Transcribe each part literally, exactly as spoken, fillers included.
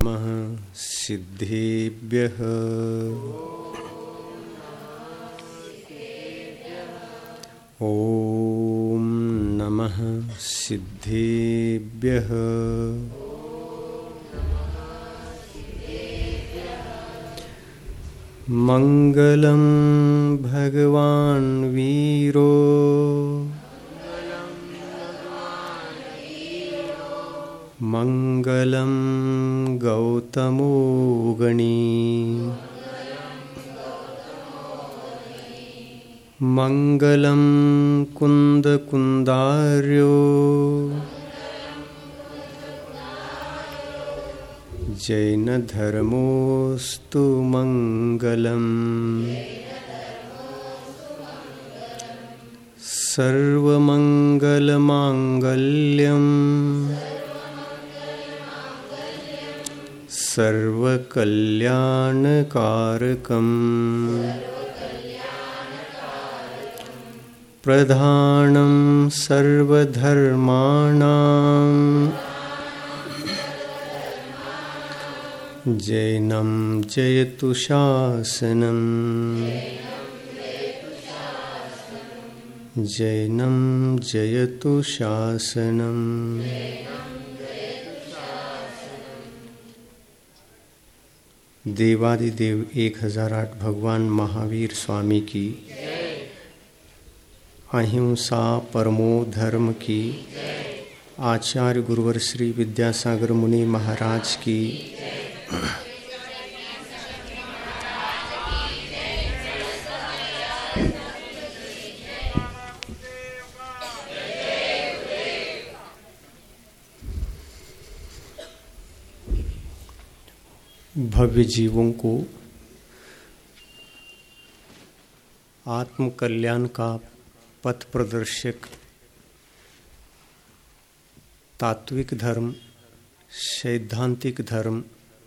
नमः सिद्धेभ्यः। ॐ नमः सिद्धेभ्यः। मंगलं भगवान् वीरो मंगलं गौतमो गणी मंगलं कुन्दकुन्दार्यो जैनधर्मोऽस्तु मंगलम्। सर्वमंगलमांगल्यं सर्वकल्याणकारकम् प्रधानं सर्वधर्माणां जैनं जयतु शासनम् जैनं जयतु शासनम्। देवादिदेव एक हजार आठ भगवान महावीर स्वामी की, अहिंसा परमो धर्म की, आचार्य गुरुवर श्री विद्यासागर मुनि महाराज की, भव्य जीवों को आत्म कल्याण का पथ प्रदर्शक तात्विक धर्म, सैद्धांतिक धर्म,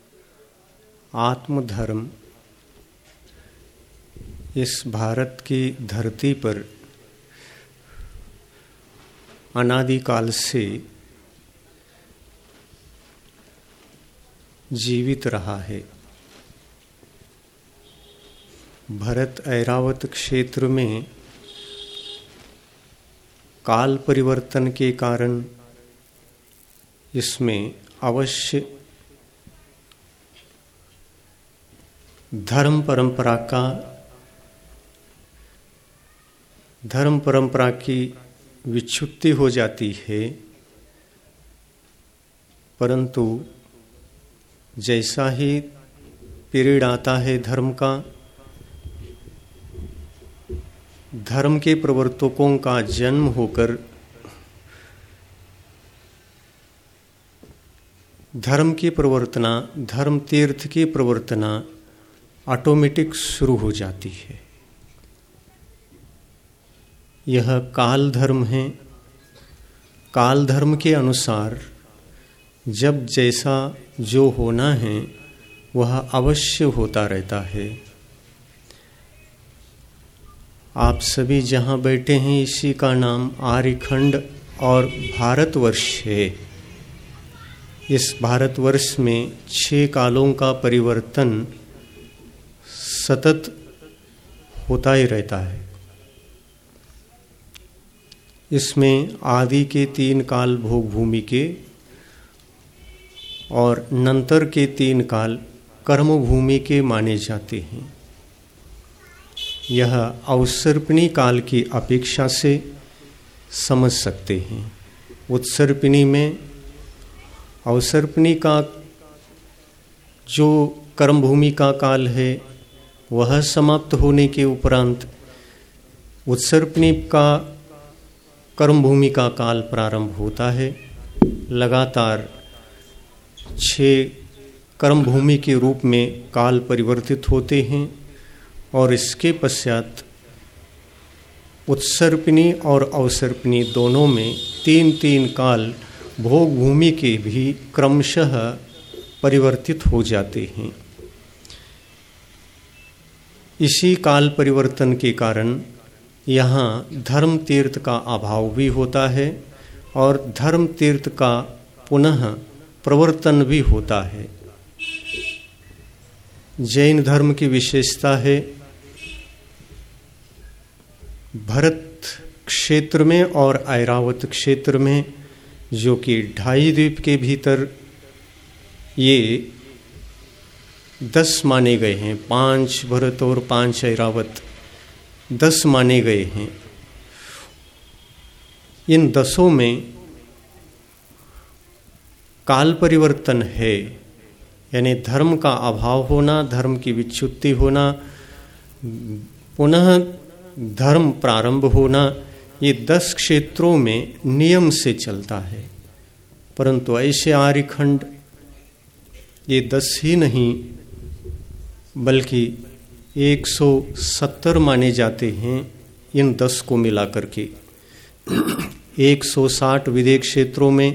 आत्मधर्म इस भारत की धरती पर अनादिकाल से जीवित रहा है। भरत ऐरावत क्षेत्र में काल परिवर्तन के कारण इसमें अवश्य धर्म परंपरा का धर्म परंपरा की विच्छुत्ति हो जाती है, परंतु जैसा ही पीरियड आता है धर्म का, धर्म के प्रवर्तकों का जन्म होकर धर्म की प्रवर्तना, धर्म तीर्थ की प्रवर्तना ऑटोमेटिक शुरू हो जाती है। यह काल धर्म है। काल धर्म के अनुसार जब जैसा जो होना है वह अवश्य होता रहता है। आप सभी जहाँ बैठे हैं इसी का नाम आर्यखंड और भारतवर्ष है। इस भारतवर्ष में छह कालों का परिवर्तन सतत होता ही रहता है। इसमें आदि के तीन काल भोग भूमि के और नंतर के तीन काल कर्म भूमि के माने जाते हैं। यह अवसर्पिणी काल की अपेक्षा से समझ सकते हैं। उत्सर्पिणी में अवसर्पिणी का जो कर्म भूमि का काल है वह समाप्त होने के उपरांत उत्सर्पिणी का कर्म भूमि का काल प्रारंभ होता है। लगातार छह कर्म भूमि के रूप में काल परिवर्तित होते हैं और इसके पश्चात उत्सर्पिणी और अवसर्पिणी दोनों में तीन तीन काल भोग भूमि के भी क्रमशः परिवर्तित हो जाते हैं। इसी काल परिवर्तन के कारण यहाँ धर्म तीर्थ का अभाव भी होता है और धर्म तीर्थ का पुनः प्रवर्तन भी होता है। जैन धर्म की विशेषता है, भरत क्षेत्र में और ऐरावत क्षेत्र में, जो कि ढाई द्वीप के भीतर ये दस माने गए हैं, पांच भरत और पांच ऐरावत, दस माने गए हैं। इन दसों में काल परिवर्तन है, यानी धर्म का अभाव होना, धर्म की विच्युति होना, पुनः धर्म प्रारंभ होना, ये दस क्षेत्रों में नियम से चलता है। परंतु ऐसे आर्यखंड ये दस ही नहीं बल्कि एक सौ सत्तर माने जाते हैं इन दस को मिला करके। एक सौ साठ विदेह क्षेत्रों में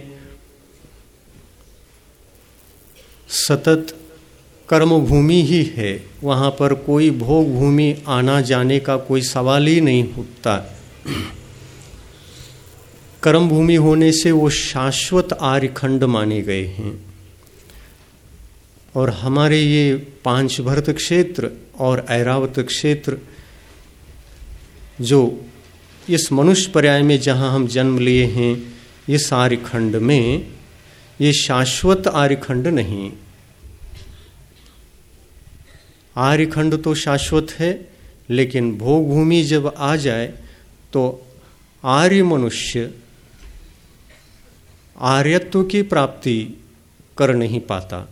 सतत कर्म भूमि ही है, वहाँ पर कोई भोग भूमि आना जाने का कोई सवाल ही नहीं उठता। कर्म भूमि होने से वो शाश्वत आर्यखंड माने गए हैं। और हमारे ये पांच भरत क्षेत्र और ऐरावत क्षेत्र, जो इस मनुष्य पर्याय में जहाँ हम जन्म लिए हैं, इस आर्यखंड में ये शाश्वत आर्यखंड नहीं। आर्यखंड तो शाश्वत है, लेकिन भोग भूमि जब आ जाए तो आर्य मनुष्य आर्यत्व की प्राप्ति कर नहीं पाता।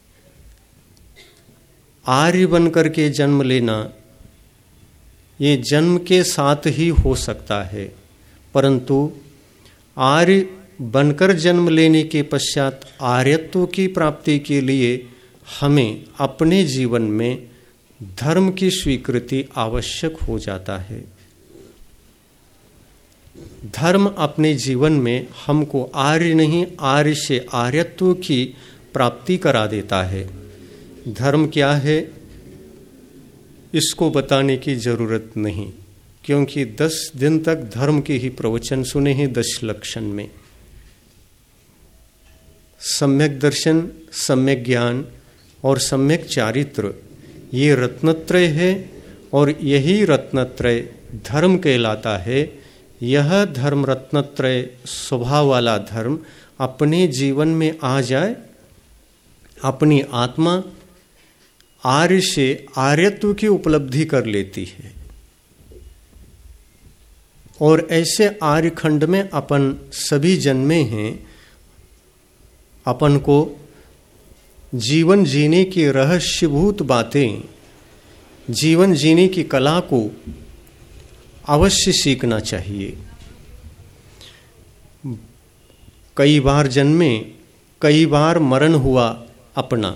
आर्य बन करके जन्म लेना ये जन्म के साथ ही हो सकता है, परंतु आर्य बनकर जन्म लेने के पश्चात आर्यत्व की प्राप्ति के लिए हमें अपने जीवन में धर्म की स्वीकृति आवश्यक हो जाता है। धर्म अपने जीवन में हमको आर्य नहीं, आर्य से आर्यत्व की प्राप्ति करा देता है। धर्म क्या है इसको बताने की जरूरत नहीं, क्योंकि दस दिन तक धर्म के ही प्रवचन सुने हैं दश लक्षण में। सम्यक दर्शन, सम्यक ज्ञान और सम्यक चारित्र, ये रत्नत्रय है और यही रत्नत्रय धर्म कहलाता है। यह धर्म रत्नत्रय स्वभाव वाला धर्म अपने जीवन में आ जाए, अपनी आत्मा आर्य से आर्यत्व की उपलब्धि कर लेती है। और ऐसे आर्यखंड में अपन सभी जन्मे हैं। अपन को जीवन जीने की रहस्यभूत बातें, जीवन जीने की कला को अवश्य सीखना चाहिए। कई बार जन्मे, कई बार मरण हुआ अपना।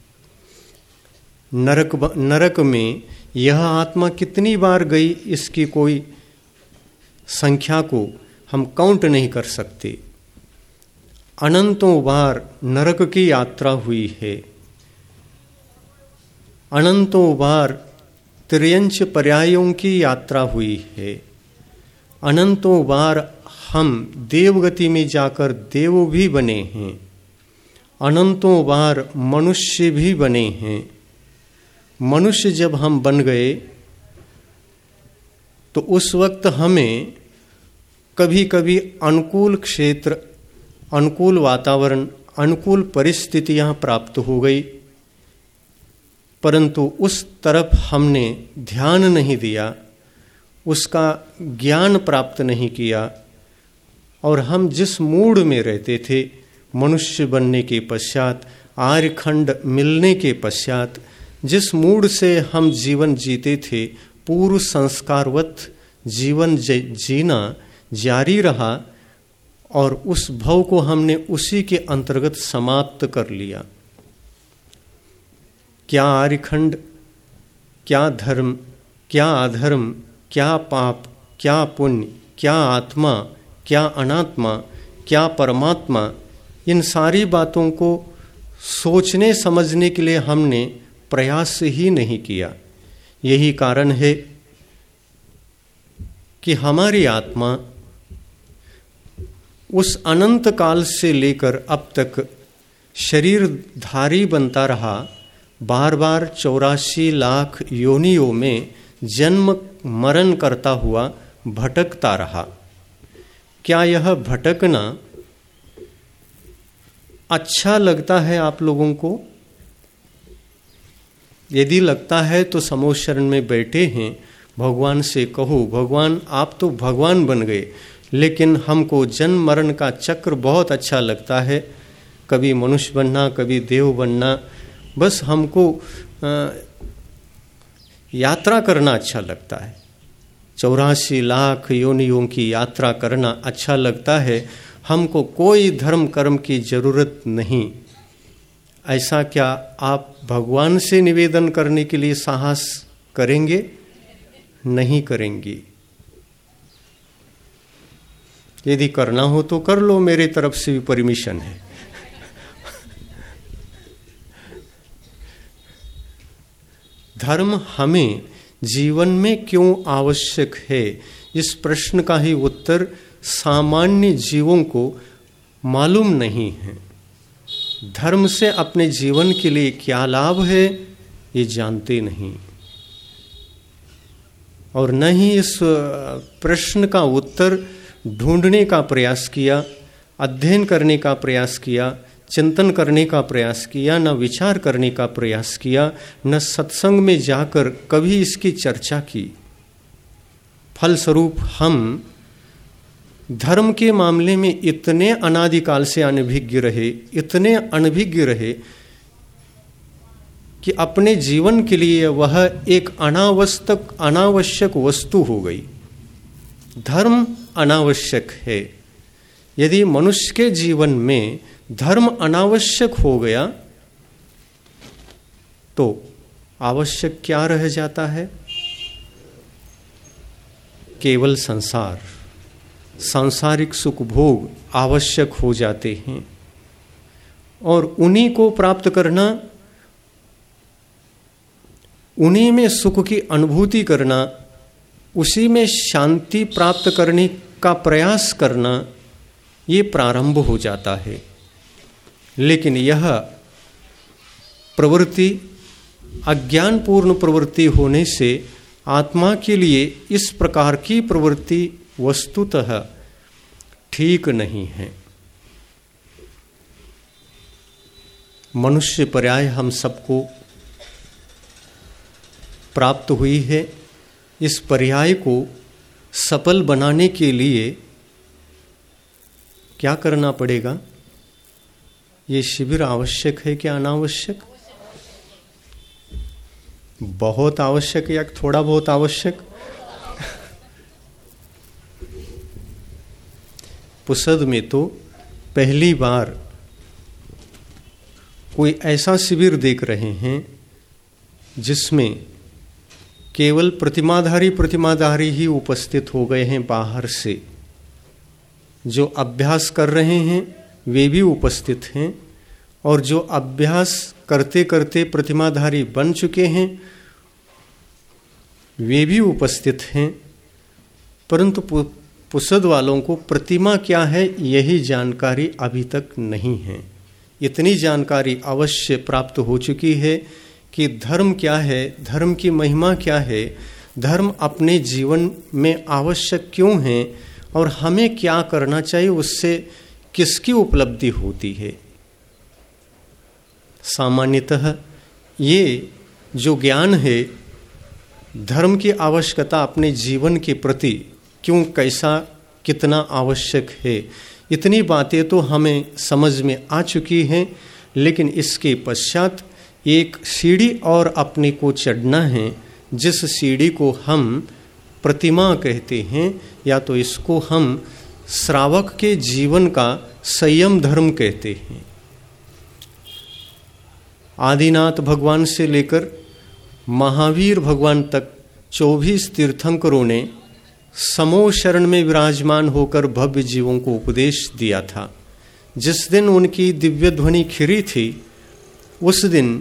नरक नरक में यह आत्मा कितनी बार गई, इसकी कोई संख्या को हम काउंट नहीं कर सकते। अनंतों बार नरक की यात्रा हुई है, अनंतों बार त्रियंच पर्यायों की यात्रा हुई है, अनंतों बार हम देवगति में जाकर देव भी बने हैं, अनंतों बार मनुष्य भी बने हैं। मनुष्य जब हम बन गए तो उस वक्त हमें कभी कभी अनुकूल क्षेत्र, अनुकूल वातावरण, अनुकूल परिस्थितियां प्राप्त हो गई, परंतु उस तरफ हमने ध्यान नहीं दिया, उसका ज्ञान प्राप्त नहीं किया। और हम जिस मूड में रहते थे मनुष्य बनने के पश्चात, आर्यखंड मिलने के पश्चात, जिस मूड से हम जीवन जीते थे, पूर्व संस्कारवत जीवन जीना जारी रहा और उस भव को हमने उसी के अंतर्गत समाप्त कर लिया। क्या आर्यखंड, क्या धर्म, क्या अधर्म, क्या पाप, क्या पुण्य, क्या आत्मा, क्या अनात्मा, क्या परमात्मा, इन सारी बातों को सोचने समझने के लिए हमने प्रयास ही नहीं किया। यही कारण है कि हमारी आत्मा उस अनंत काल से लेकर अब तक शरीरधारी बनता रहा, बार बार चौरासी लाख योनियों में जन्म मरण करता हुआ भटकता रहा। क्या यह भटकना अच्छा लगता है आप लोगों को? यदि लगता है तो समोह शरण में बैठे हैं, भगवान से कहो, भगवान आप तो भगवान बन गए, लेकिन हमको जन्म मरण का चक्र बहुत अच्छा लगता है, कभी मनुष्य बनना कभी देव बनना, बस हमको आ, यात्रा करना अच्छा लगता है, चौरासी लाख योनियों की यात्रा करना अच्छा लगता है, हमको कोई धर्म कर्म की जरूरत नहीं। ऐसा क्या आप भगवान से निवेदन करने के लिए साहस करेंगे? नहीं करेंगे। यदि करना हो तो कर लो, मेरे तरफ से भी परमिशन है। धर्म हमें जीवन में क्यों आवश्यक है, इस प्रश्न का ही उत्तर सामान्य जीवों को मालूम नहीं है। धर्म से अपने जीवन के लिए क्या लाभ है ये जानते नहीं, और न ही इस प्रश्न का उत्तर ढूंढने का प्रयास किया, अध्ययन करने का प्रयास किया, चिंतन करने का प्रयास किया, न विचार करने का प्रयास किया, न सत्संग में जाकर कभी इसकी चर्चा की। फलस्वरूप हम धर्म के मामले में इतने अनादिकाल से अनभिज्ञ रहे, इतने अनभिज्ञ रहे कि अपने जीवन के लिए वह एक अनावश्यक अनावश्यक वस्तु हो गई। धर्म अनावश्यक है। यदि मनुष्य के जीवन में धर्म अनावश्यक हो गया तो आवश्यक क्या रह जाता है? केवल संसार, सांसारिक सुख भोग आवश्यक हो जाते हैं, और उन्हीं को प्राप्त करना, उन्हीं में सुख की अनुभूति करना, उसी में शांति प्राप्त करने का प्रयास करना, ये प्रारंभ हो जाता है। लेकिन यह प्रवृत्ति अज्ञानपूर्ण प्रवृत्ति होने से आत्मा के लिए इस प्रकार की प्रवृत्ति वस्तुतः ठीक नहीं है। मनुष्य पर्याय हम सबको प्राप्त हुई है। इस पर्याय को सफल बनाने के लिए क्या करना पड़ेगा? ये शिविर आवश्यक है क्या अनावश्यक? बहुत आवश्यक या थोड़ा बहुत आवश्यक? पुसद में तो पहली बार कोई ऐसा शिविर देख रहे हैं जिसमें केवल प्रतिमाधारी प्रतिमाधारी ही उपस्थित हो गए हैं बाहर से। जो अभ्यास कर रहे हैं वे भी उपस्थित हैं, और जो अभ्यास करते करते प्रतिमाधारी बन चुके हैं वे भी उपस्थित हैं। परंतु पुसद वालों को प्रतिमा क्या है यही जानकारी अभी तक नहीं है। इतनी जानकारी अवश्य प्राप्त हो चुकी है कि धर्म क्या है, धर्म की महिमा क्या है, धर्म अपने जीवन में आवश्यक क्यों है, और हमें क्या करना चाहिए, उससे किसकी उपलब्धि होती है। सामान्यतः ये जो ज्ञान है, धर्म की आवश्यकता अपने जीवन के प्रति क्यों, कैसा, कितना आवश्यक है, इतनी बातें तो हमें समझ में आ चुकी हैं। लेकिन इसके पश्चात एक सीढ़ी और अपने को चढ़ना है, जिस सीढ़ी को हम प्रतिमा कहते हैं, या तो इसको हम श्रावक के जीवन का संयम धर्म कहते हैं। आदिनाथ भगवान से लेकर महावीर भगवान तक चौबीस तीर्थंकरों ने समोह शरण में विराजमान होकर भव्य जीवों को उपदेश दिया था। जिस दिन उनकी दिव्य ध्वनि खिरी थी, उस दिन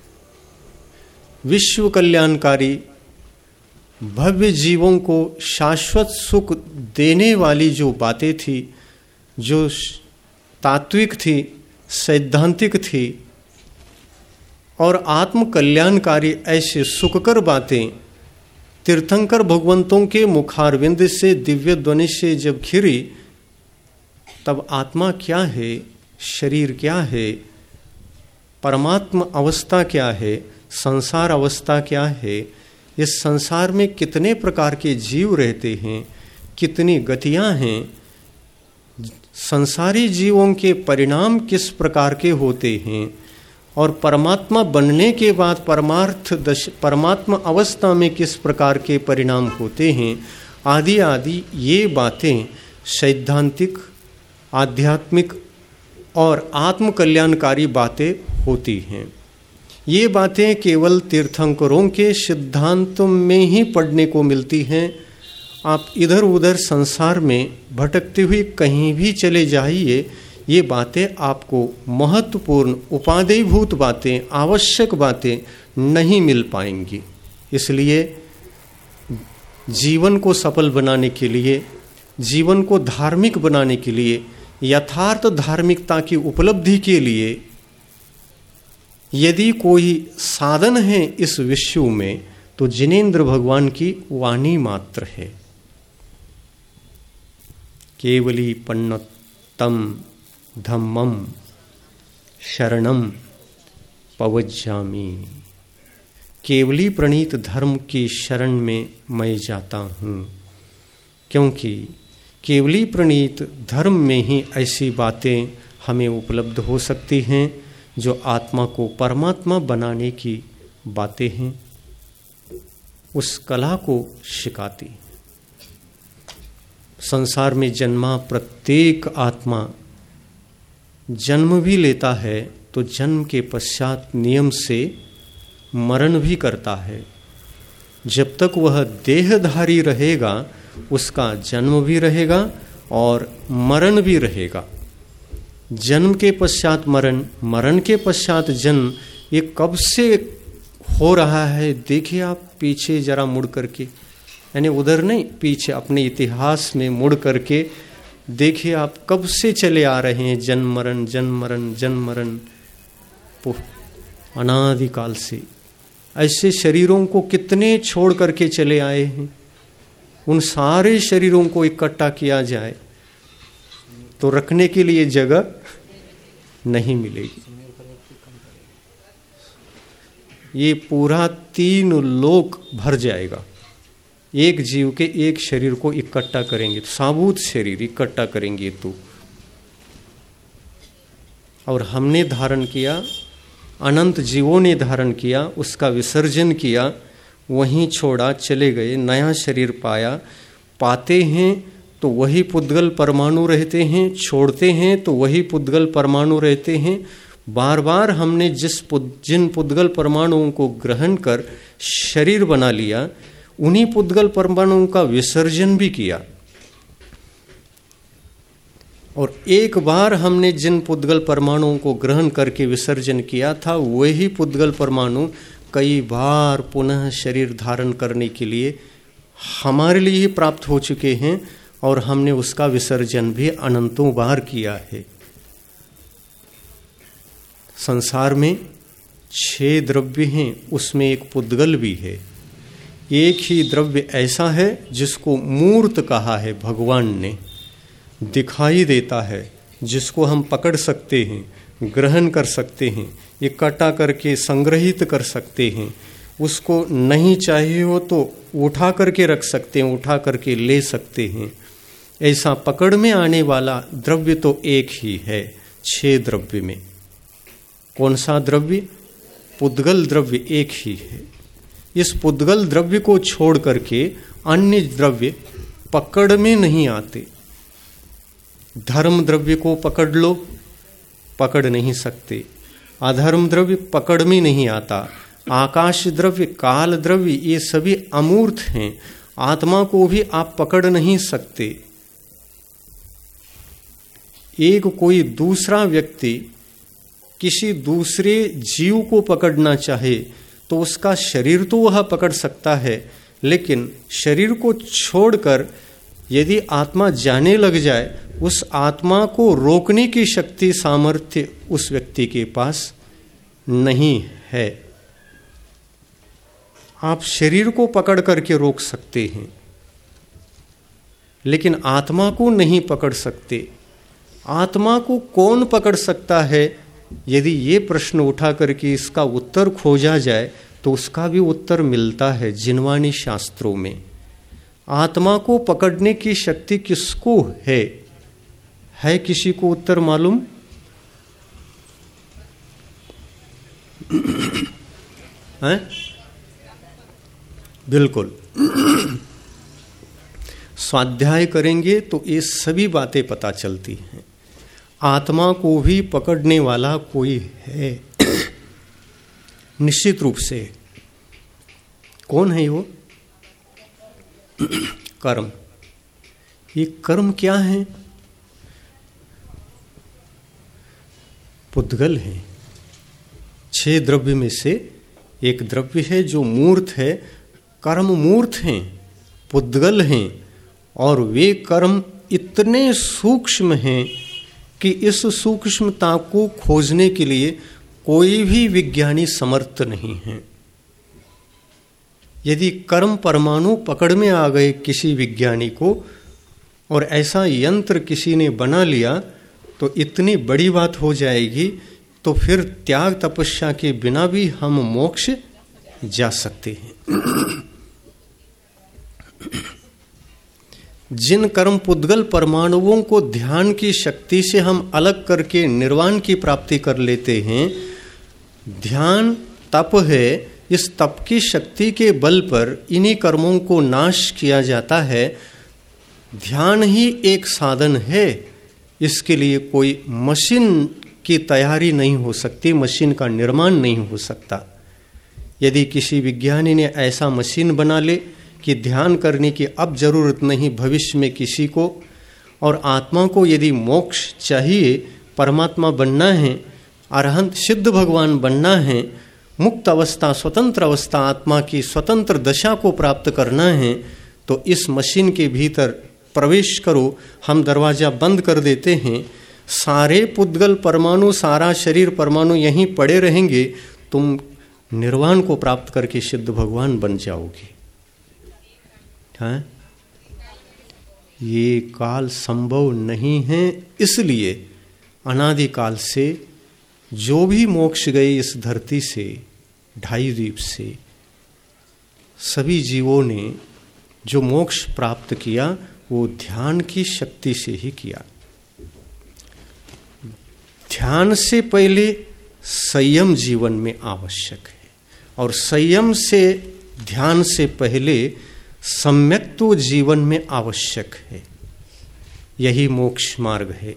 विश्व कल्याणकारी भव्य जीवों को शाश्वत सुख देने वाली जो बातें थी, जो तात्विक थी, सैद्धांतिक थी, और आत्म कल्याणकारी ऐसे सुखकर बातें तीर्थंकर भगवंतों के मुखारविंद से दिव्य ध्वनि से जब घिरी, तब आत्मा क्या है, शरीर क्या है, परमात्मा अवस्था क्या है, संसार अवस्था क्या है, इस संसार में कितने प्रकार के जीव रहते हैं, कितनी गतियां हैं, संसारी जीवों के परिणाम किस प्रकार के होते हैं, और परमात्मा बनने के बाद परमार्थ दश परमात्मा अवस्था में किस प्रकार के परिणाम होते हैं, आदि आदि ये बातें सैद्धांतिक, आध्यात्मिक और आत्म कल्याणकारी बातें होती हैं। ये बातें केवल तीर्थंकरों के सिद्धांतों में ही पढ़ने को मिलती हैं। आप इधर उधर संसार में भटकते हुए कहीं भी चले जाइए, ये बातें आपको महत्वपूर्ण उपादेयभूत बातें, आवश्यक बातें नहीं मिल पाएंगी। इसलिए जीवन को सफल बनाने के लिए, जीवन को धार्मिक बनाने के लिए, यथार्थ धार्मिकता की उपलब्धि के लिए यदि कोई साधन है इस विश्व में, तो जिनेंद्र भगवान की वाणी मात्र है। केवली पन्नतम धम्मम शरणम पवज्जामि। केवली प्रणीत धर्म की शरण में मैं जाता हूँ, क्योंकि केवली प्रणीत धर्म में ही ऐसी बातें हमें उपलब्ध हो सकती हैं जो आत्मा को परमात्मा बनाने की बातें हैं, उस कला को सिखाती। संसार में जन्मा प्रत्येक आत्मा जन्म भी लेता है तो जन्म के पश्चात नियम से मरण भी करता है। जब तक वह देहधारी रहेगा उसका जन्म भी रहेगा और मरण भी रहेगा। जन्म के पश्चात मरण, मरण के पश्चात जन्म, ये कब से हो रहा है देखिए आप पीछे जरा मुड़ करके, यानी उधर नहीं, पीछे अपने इतिहास में मुड़ करके देखिए आप कब से चले आ रहे हैं। जन्म मरण, जन्म मरण, जन्म मरण, अनादिकाल से ऐसे शरीरों को कितने छोड़ करके चले आए हैं। उन सारे शरीरों को इकट्ठा किया जाए तो रखने के लिए जगह नहीं मिलेगी। ये पूरा तीन लोक भर जाएगा। एक जीव के एक शरीर को इकट्ठा करेंगे तो, साबूत शरीर इकट्ठा करेंगे तो, और हमने धारण किया, अनंत जीवों ने धारण किया, उसका विसर्जन किया, वहीं छोड़ा, चले गए, नया शरीर पाया। पाते हैं तो वही पुद्गल परमाणु रहते हैं, छोड़ते हैं तो वही पुद्गल परमाणु रहते हैं। बार बार हमने जिस पुद, जिन पुद्गल परमाणुओं को ग्रहण कर शरीर बना लिया, उन्हीं पुद्गल परमाणुओं का विसर्जन भी किया। और एक बार हमने जिन पुद्गल परमाणुओं को ग्रहण करके विसर्जन किया था, वही पुद्गल परमाणु कई बार पुनः शरीर धारण करने के लिए हमारे लिए ही प्राप्त हो चुके हैं, और हमने उसका विसर्जन भी अनंतों बार किया है। संसार में छह द्रव्य हैं, उसमें एक पुद्गल भी है। एक ही द्रव्य ऐसा है जिसको मूर्त कहा है भगवान ने, दिखाई देता है, जिसको हम पकड़ सकते हैं, ग्रहण कर सकते हैं, इकट्ठा करके संग्रहित कर सकते हैं। उसको नहीं चाहिए हो तो उठा करके रख सकते हैं, उठा करके ले सकते हैं। ऐसा पकड़ में आने वाला द्रव्य तो एक ही है छह द्रव्य में। कौन सा द्रव्य? पुद्गल द्रव्य एक ही है। इस पुद्गल द्रव्य को छोड़ करके अन्य द्रव्य पकड़ में नहीं आते। धर्म द्रव्य को पकड़ लो, पकड़ नहीं सकते। अधर्म द्रव्य पकड़ में नहीं आता। आकाश द्रव्य, काल द्रव्य, ये सभी अमूर्त हैं। आत्मा को भी आप पकड़ नहीं सकते। एक कोई दूसरा व्यक्ति किसी दूसरे जीव को पकड़ना चाहे तो उसका शरीर तो वह पकड़ सकता है, लेकिन शरीर को छोड़कर यदि आत्मा जाने लग जाए, उस आत्मा को रोकने की शक्ति, सामर्थ्य उस व्यक्ति के पास नहीं है। आप शरीर को पकड़ करके रोक सकते हैं, लेकिन आत्मा को नहीं पकड़ सकते। आत्मा को कौन पकड़ सकता है? यदि ये प्रश्न उठा करके इसका उत्तर खोजा जाए तो उसका भी उत्तर मिलता है जिनवानी शास्त्रों में। आत्मा को पकड़ने की शक्ति किसको है? है किसी को उत्तर मालूम? है? बिल्कुल। स्वाध्याय करेंगे तो ये सभी बातें पता चलती हैं। आत्मा को भी पकड़ने वाला कोई है निश्चित रूप से। कौन है वो? कर्म। ये कर्म क्या है? पुद्गल है। छह द्रव्य में से एक द्रव्य है जो मूर्त है। कर्म मूर्त हैं, पुद्गल हैं, और वे कर्म इतने सूक्ष्म हैं कि इस सूक्ष्मता को खोजने के लिए कोई भी विज्ञानी समर्थ नहीं है। यदि कर्म परमाणु पकड़ में आ गए किसी विज्ञानी को और ऐसा यंत्र किसी ने बना लिया तो इतनी बड़ी बात हो जाएगी, तो फिर त्याग तपस्या के बिना भी हम मोक्ष जा सकते हैं। जिन कर्म पुद्गल परमाणुओं को ध्यान की शक्ति से हम अलग करके निर्वाण की प्राप्ति कर लेते हैं, ध्यान तप है, इस तप की शक्ति के बल पर इन्हीं कर्मों को नाश किया जाता है। ध्यान ही एक साधन है, इसके लिए कोई मशीन की तैयारी नहीं हो सकती, मशीन का निर्माण नहीं हो सकता। यदि किसी विज्ञानी ने ऐसा मशीन बना ले कि ध्यान करने की अब जरूरत नहीं भविष्य में किसी को, और आत्मा को यदि मोक्ष चाहिए, परमात्मा बनना है, अरहंत सिद्ध भगवान बनना है, मुक्त अवस्था स्वतंत्र अवस्था आत्मा की स्वतंत्र दशा को प्राप्त करना है, तो इस मशीन के भीतर प्रवेश करो। हम दरवाजा बंद कर देते हैं, सारे पुद्गल परमाणु, सारा शरीर परमाणु यहीं पड़े रहेंगे, तुम निर्वाण को प्राप्त करके सिद्ध भगवान बन जाओगे। हाँ? ये काल संभव नहीं है, इसलिए अनादिकाल से जो भी मोक्ष गए इस धरती से, ढाई द्वीप से, सभी जीवों ने जो मोक्ष प्राप्त किया वो ध्यान की शक्ति से ही किया। ध्यान से पहले संयम जीवन में आवश्यक है, और संयम से ध्यान से पहले सम्यक्त्व जीवन में आवश्यक है। यही मोक्ष मार्ग है।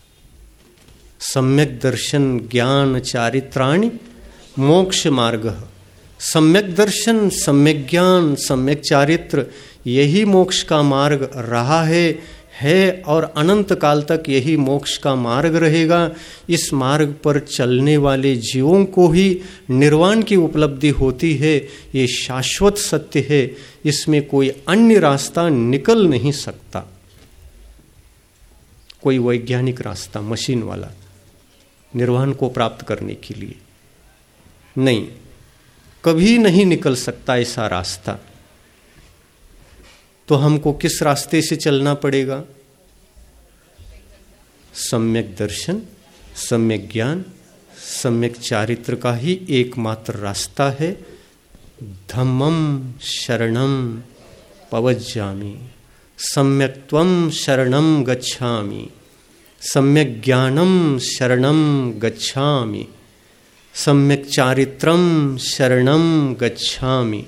सम्यक दर्शन ज्ञान चारित्राणि मोक्ष मार्ग। सम्यक दर्शन, सम्यक ज्ञान, सम्यक चारित्र, यही मोक्ष का मार्ग रहा है है और अनंत काल तक यही मोक्ष का मार्ग रहेगा। इस मार्ग पर चलने वाले जीवों को ही निर्वाण की उपलब्धि होती है। ये शाश्वत सत्य है, इसमें कोई अन्य रास्ता निकल नहीं सकता, कोई वैज्ञानिक रास्ता मशीन वाला निर्वाण को प्राप्त करने के लिए नहीं, कभी नहीं निकल सकता ऐसा रास्ता। तो हमको किस रास्ते से चलना पड़ेगा? सम्यक दर्शन, सम्यक ज्ञान, सम्यक चारित्र का ही एकमात्र रास्ता है। धम्मं शरणं पवज्जामि, सम्यक्त्वं शरणं गच्छामि, सम्यक ज्ञानं शरणं गच्छामि, सम्यक चारित्रं शरणं गच्छामि।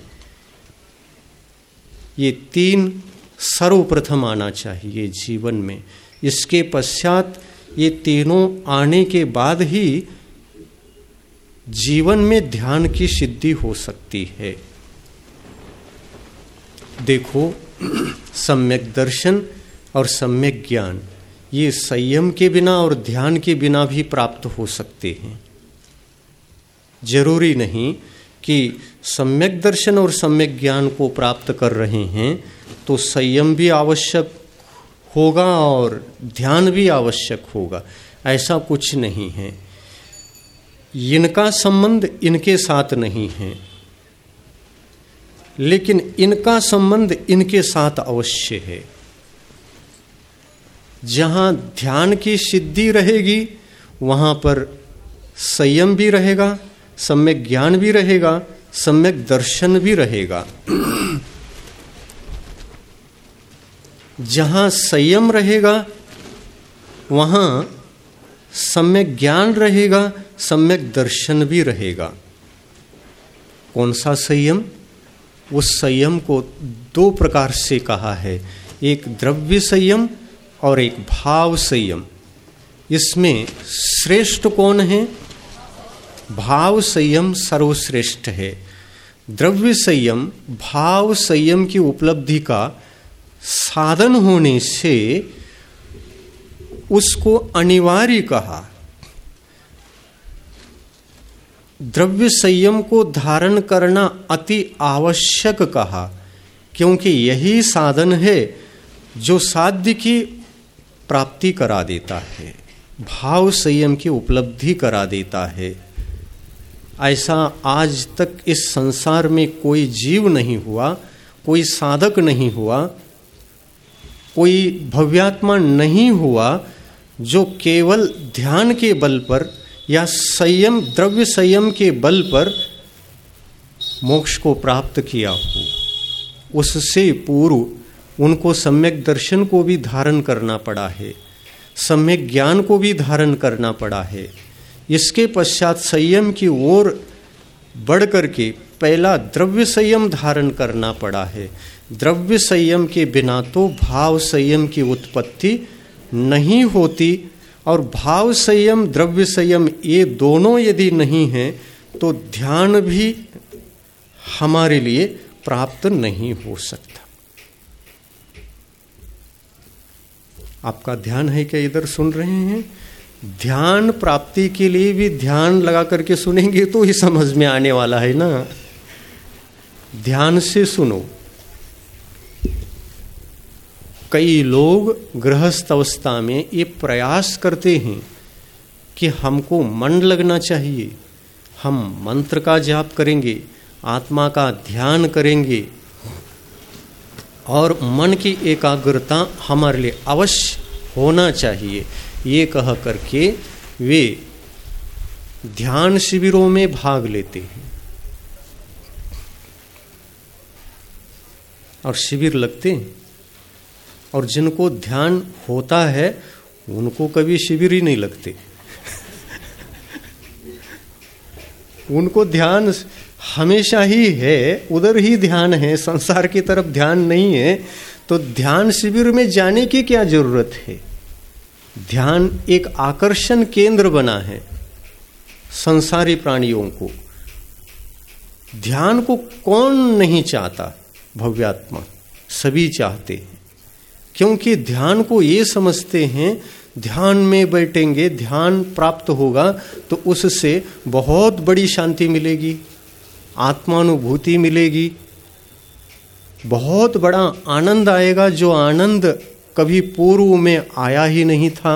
ये तीन सर्वप्रथम आना चाहिए जीवन में। इसके पश्चात ये तीनों आने के बाद ही जीवन में ध्यान की सिद्धि हो सकती है। देखो, सम्यक दर्शन और सम्यक ज्ञान ये संयम के बिना और ध्यान के बिना भी प्राप्त हो सकते हैं। जरूरी नहीं कि सम्यक दर्शन और सम्यक ज्ञान को प्राप्त कर रहे हैं तो संयम भी आवश्यक होगा और ध्यान भी आवश्यक होगा, ऐसा कुछ नहीं है। इनका संबंध इनके साथ नहीं है, लेकिन इनका संबंध इनके साथ अवश्य है। जहां ध्यान की सिद्धि रहेगी वहां पर संयम भी रहेगा, सम्यक ज्ञान भी रहेगा, सम्यक दर्शन भी रहेगा। जहां संयम रहेगा वहां सम्यक ज्ञान रहेगा, सम्यक दर्शन भी रहेगा। कौन सा संयम? उस संयम को दो प्रकार से कहा है, एक द्रव्य संयम और एक भाव संयम। इसमें श्रेष्ठ कौन है? भाव संयम सर्वश्रेष्ठ है। द्रव्य संयम भाव संयम की उपलब्धि का साधन होने से उसको अनिवार्य कहा। द्रव्य संयम को धारण करना अति आवश्यक कहा, क्योंकि यही साधन है जो साध्य की प्राप्ति करा देता है, भाव संयम की उपलब्धि करा देता है। ऐसा आज तक इस संसार में कोई जीव नहीं हुआ, कोई साधक नहीं हुआ, कोई भव्यात्मा नहीं हुआ जो केवल ध्यान के बल पर या संयम, द्रव्य संयम के बल पर मोक्ष को प्राप्त किया हो। उससे पूर्व उनको सम्यक दर्शन को भी धारण करना पड़ा है, सम्यक ज्ञान को भी धारण करना पड़ा है। इसके पश्चात संयम की ओर बढ़ करके पहला द्रव्य संयम धारण करना पड़ा है। द्रव्य संयम के बिना तो भाव संयम की उत्पत्ति नहीं होती, और भाव संयम द्रव्य संयम ये दोनों यदि नहीं हैं तो ध्यान भी हमारे लिए प्राप्त नहीं हो सकता। आपका ध्यान है क्या? इधर सुन रहे हैं? ध्यान प्राप्ति के लिए भी ध्यान लगा करके सुनेंगे तो ही समझ में आने वाला है ना। ध्यान से सुनो। कई लोग गृहस्थ अवस्था में ये प्रयास करते हैं कि हमको मन लगना चाहिए, हम मंत्र का जाप करेंगे, आत्मा का ध्यान करेंगे और मन की एकाग्रता हमारे लिए अवश्य होना चाहिए, ये कह करके वे ध्यान शिविरों में भाग लेते हैं और शिविर लगते हैं। और जिनको ध्यान होता है उनको कभी शिविर ही नहीं लगते। उनको ध्यान हमेशा ही है, उधर ही ध्यान है, संसार की तरफ ध्यान नहीं है, तो ध्यान शिविर में जाने की क्या जरूरत है? ध्यान एक आकर्षण केंद्र बना है संसारी प्राणियों को। ध्यान को कौन नहीं चाहता? भव्यात्मा सभी चाहते हैं, क्योंकि ध्यान को ये समझते हैं ध्यान में बैठेंगे, ध्यान प्राप्त होगा तो उससे बहुत बड़ी शांति मिलेगी, आत्मानुभूति मिलेगी, बहुत बड़ा आनंद आएगा, जो आनंद कभी पूर्व में आया ही नहीं था।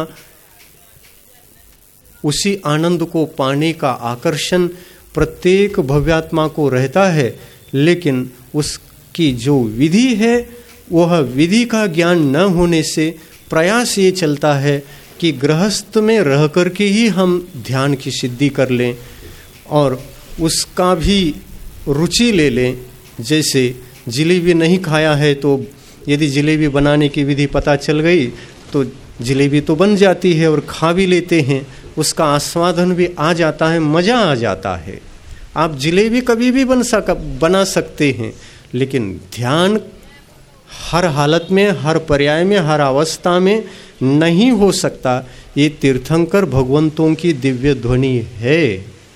उसी आनंद को पाने का आकर्षण प्रत्येक भव्यात्मा को रहता है, लेकिन उसकी जो विधि है वह विधि का ज्ञान न होने से प्रयास ये चलता है कि गृहस्थ में रह करके ही हम ध्यान की सिद्धि कर लें और उसका भी रुचि ले लें। जैसे जलेबी नहीं खाया है तो यदि जलेबी बनाने की विधि पता चल गई तो जलेबी तो बन जाती है और खा भी लेते हैं, उसका आस्वादन भी आ जाता है, मज़ा आ जाता है। आप जलेबी कभी भी बन सक बना सकते हैं, लेकिन ध्यान हर हालत में, हर पर्याय में, हर अवस्था में नहीं हो सकता। ये तीर्थंकर भगवंतों की दिव्य ध्वनि है।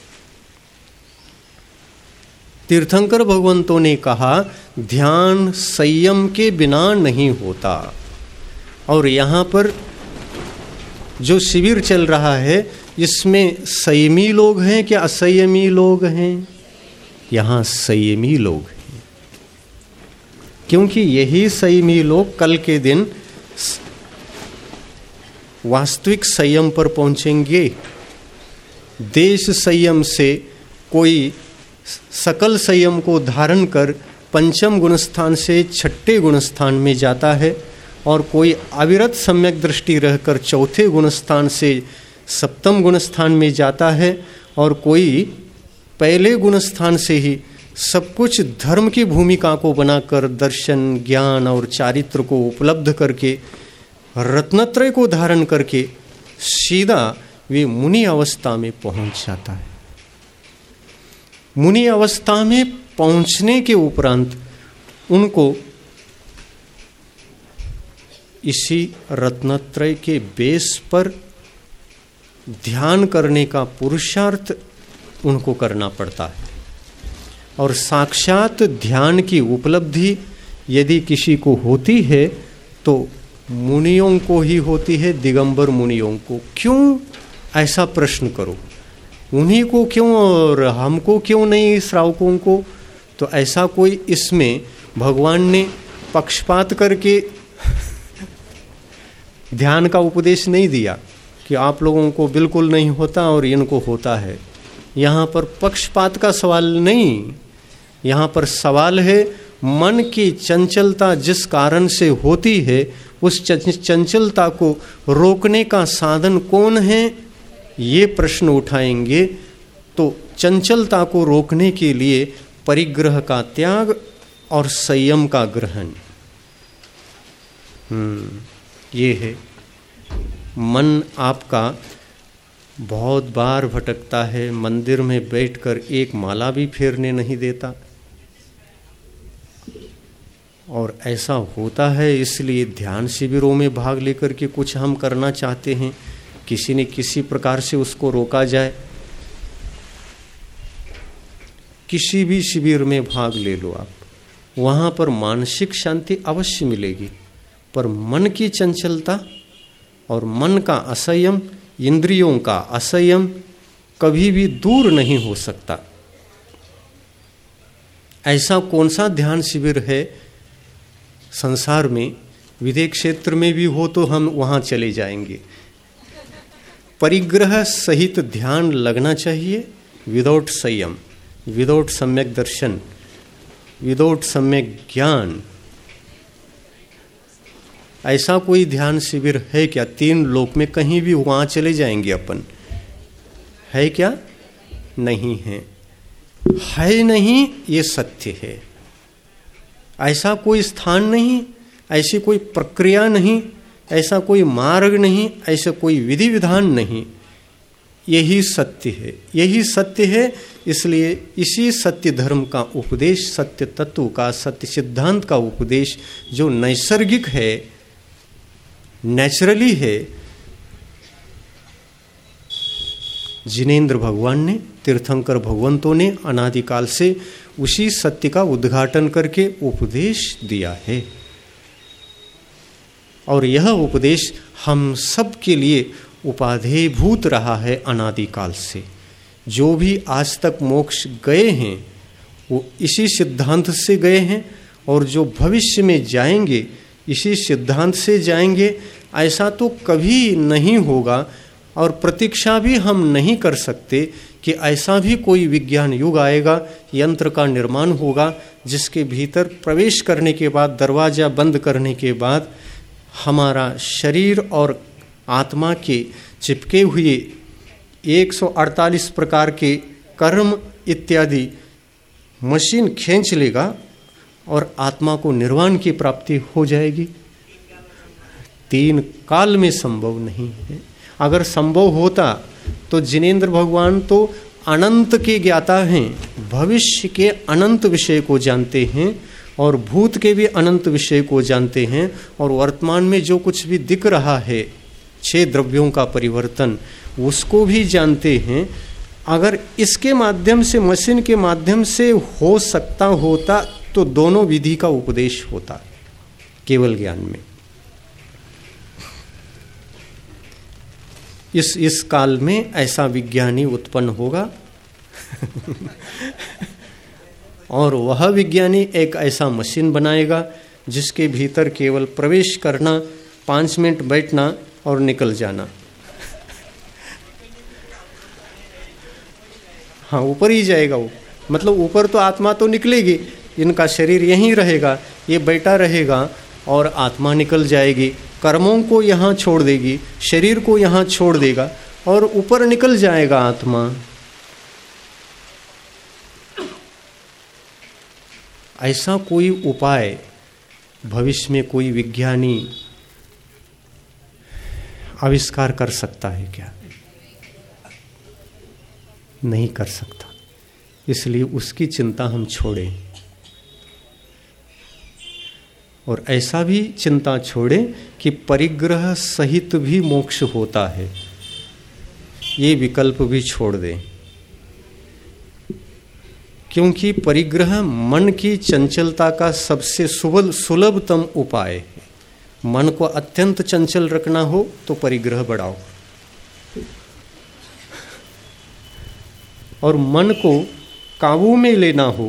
तीर्थंकर भगवंतों ने कहा ध्यान संयम के बिना नहीं होता। और यहाँ पर जो शिविर चल रहा है इसमें संयमी लोग हैं क्या असंयमी लोग हैं? यहाँ संयमी लोग हैं, क्योंकि यही संयमी लोग कल के दिन वास्तविक संयम पर पहुंचेंगे। देश संयम से कोई सकल संयम को धारण कर पंचम गुणस्थान से छठे गुणस्थान में जाता है, और कोई अविरत सम्यक दृष्टि रहकर चौथे गुणस्थान से सप्तम गुणस्थान में जाता है, और कोई पहले गुणस्थान से ही सब कुछ धर्म की भूमिका को बनाकर दर्शन, ज्ञान और चारित्र को उपलब्ध करके रत्नत्रय को धारण करके सीधा वे मुनि अवस्था में पहुंच जाता है। मुनि अवस्था में पहुंचने के उपरांत उनको इसी रत्नत्रय के बेस पर ध्यान करने का पुरुषार्थ उनको करना पड़ता है। और साक्षात ध्यान की उपलब्धि यदि किसी को होती है तो मुनियों को ही होती है, दिगंबर मुनियों को। क्यों ऐसा प्रश्न करो, उन्हीं को क्यों और हमको क्यों नहीं, श्रावकों को? तो ऐसा कोई इसमें भगवान ने पक्षपात करके ध्यान का उपदेश नहीं दिया कि आप लोगों को बिल्कुल नहीं होता और इनको होता है। यहाँ पर पक्षपात का सवाल नहीं, यहाँ पर सवाल है मन की चंचलता जिस कारण से होती है, उस चंचलता को रोकने का साधन कौन है, ये प्रश्न उठाएंगे। तो चंचलता को रोकने के लिए परिग्रह का त्याग और संयम का ग्रहण, हम्म ये है। मन आपका बहुत बार भटकता है, मंदिर में बैठकर एक माला भी फेरने नहीं देता, और ऐसा होता है इसलिए ध्यान शिविरों में भाग लेकर के कुछ हम करना चाहते हैं, किसी न किसी प्रकार से उसको रोका जाए। किसी भी शिविर में भाग ले लो आप, वहाँ पर मानसिक शांति अवश्य मिलेगी, पर मन की चंचलता और मन का असंयम, इंद्रियों का असंयम कभी भी दूर नहीं हो सकता। ऐसा कौन सा ध्यान शिविर है संसार में, विदेश क्षेत्र में भी हो तो हम वहाँ चले जाएंगे। परिग्रह सहित ध्यान लगना चाहिए, विदाउट संयम, विदाउट सम्यक दर्शन, विदाउट सम्यक ज्ञान। ऐसा कोई ध्यान शिविर है क्या? तीन लोक में कहीं भी वहाँ चले जाएंगे अपन, है क्या? नहीं है, है नहीं, ये सत्य है। ऐसा कोई स्थान नहीं, ऐसी कोई प्रक्रिया नहीं, ऐसा कोई मार्ग नहीं, ऐसा कोई विधि विधान नहीं, यही सत्य है, यही सत्य है। इसलिए इसी सत्य धर्म का उपदेश, सत्य तत्व का, सत्य सिद्धांत का उपदेश जो नैसर्गिक है, नेचुरली है, जिनेंद्र भगवान ने, तीर्थंकर भगवंतों ने अनादिकाल से उसी सत्य का उद्घाटन करके उपदेश दिया है। और यह उपदेश हम सब के लिए उपाधेयभूत रहा है अनादिकाल से। जो भी आज तक मोक्ष गए हैं वो इसी सिद्धांत से गए हैं, और जो भविष्य में जाएंगे इसी सिद्धांत से जाएंगे। ऐसा तो कभी नहीं होगा, और प्रतीक्षा भी हम नहीं कर सकते कि ऐसा भी कोई विज्ञान युग आएगा, यंत्र का निर्माण होगा, जिसके भीतर प्रवेश करने के बाद, दरवाज़ा बंद करने के बाद हमारा शरीर और आत्मा के चिपके हुए एक सौ अड़तालीस प्रकार के कर्म इत्यादि मशीन खींच लेगा और आत्मा को निर्वाण की प्राप्ति हो जाएगी। तीन काल में संभव नहीं है। अगर संभव होता तो जिनेंद्र भगवान तो अनंत के ज्ञाता हैं, भविष्य के अनंत विषय को जानते हैं और भूत के भी अनंत विषय को जानते हैं, और वर्तमान में जो कुछ भी दिख रहा है छह द्रव्यों का परिवर्तन उसको भी जानते हैं। अगर इसके माध्यम से, मशीन के माध्यम से हो सकता होता तो दोनों विधि का उपदेश होता केवल ज्ञान में। इस इस काल में ऐसा विज्ञानी उत्पन्न होगा और वह विज्ञानी एक ऐसा मशीन बनाएगा जिसके भीतर केवल प्रवेश करना, पाँच मिनट बैठना और निकल जाना। हाँ ऊपर ही जाएगा वो, मतलब ऊपर तो आत्मा तो निकलेगी, इनका शरीर यहीं रहेगा, ये बैठा रहेगा और आत्मा निकल जाएगी, कर्मों को यहाँ छोड़ देगी, शरीर को यहाँ छोड़ देगा और ऊपर निकल जाएगा आत्मा। ऐसा कोई उपाय भविष्य में कोई विज्ञानी आविष्कार कर सकता है क्या? नहीं कर सकता। इसलिए उसकी चिंता हम छोड़ें और ऐसा भी चिंता छोड़ें कि परिग्रह सहित भी मोक्ष होता है, ये विकल्प भी छोड़ दें। क्योंकि परिग्रह मन की चंचलता का सबसे सुलभतम उपाय है। मन को अत्यंत चंचल रखना हो तो परिग्रह बढ़ाओ, और मन को काबू में लेना हो,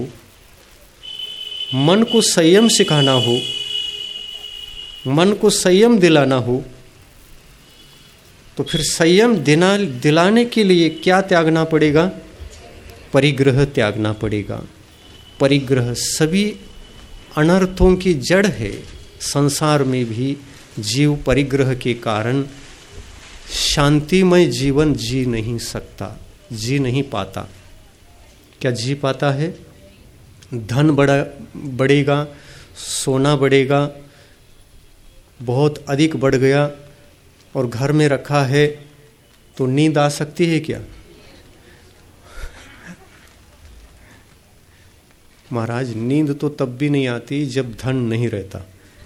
मन को संयम सिखाना हो, मन को संयम दिलाना हो, तो फिर संयम दिला दिलाने के लिए क्या त्यागना पड़ेगा? परिग्रह त्यागना पड़ेगा। परिग्रह सभी अनर्थों की जड़ है। संसार में भी जीव परिग्रह के कारण शांतिमय जीवन जी नहीं सकता, जी नहीं पाता। क्या जी पाता है? धन बढ़ा बढ़ेगा, सोना बढ़ेगा, बहुत अधिक बढ़ गया और घर में रखा है तो नींद आ सकती है क्या? महाराज नींद तो तब भी नहीं आती जब धन नहीं रहता।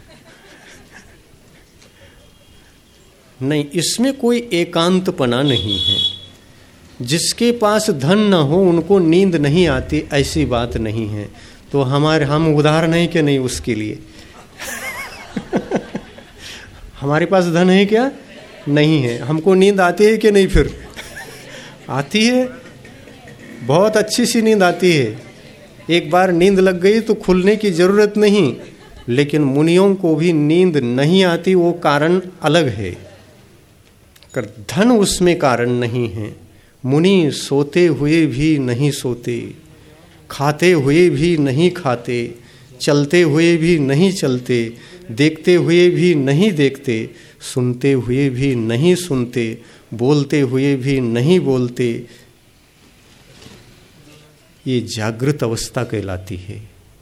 नहीं, इसमें कोई एकांतपना नहीं है। जिसके पास धन न हो उनको नींद नहीं आती, ऐसी बात नहीं है। तो हमारे हम उदाहरण है कि नहीं उसके लिए? हमारे पास धन है क्या? नहीं है। हमको नींद आती है कि नहीं? फिर आती है, बहुत अच्छी सी नींद आती है। एक बार नींद लग गई तो खुलने की जरूरत नहीं। लेकिन मुनियों को भी नींद नहीं आती, वो कारण अलग है, कर धन उसमें कारण नहीं है। मुनि सोते हुए भी नहीं सोते, खाते हुए भी नहीं खाते, चलते हुए भी नहीं चलते, देखते हुए भी नहीं देखते, सुनते हुए भी नहीं सुनते, बोलते हुए भी नहीं बोलते। ये जागृत अवस्था कहलाती है।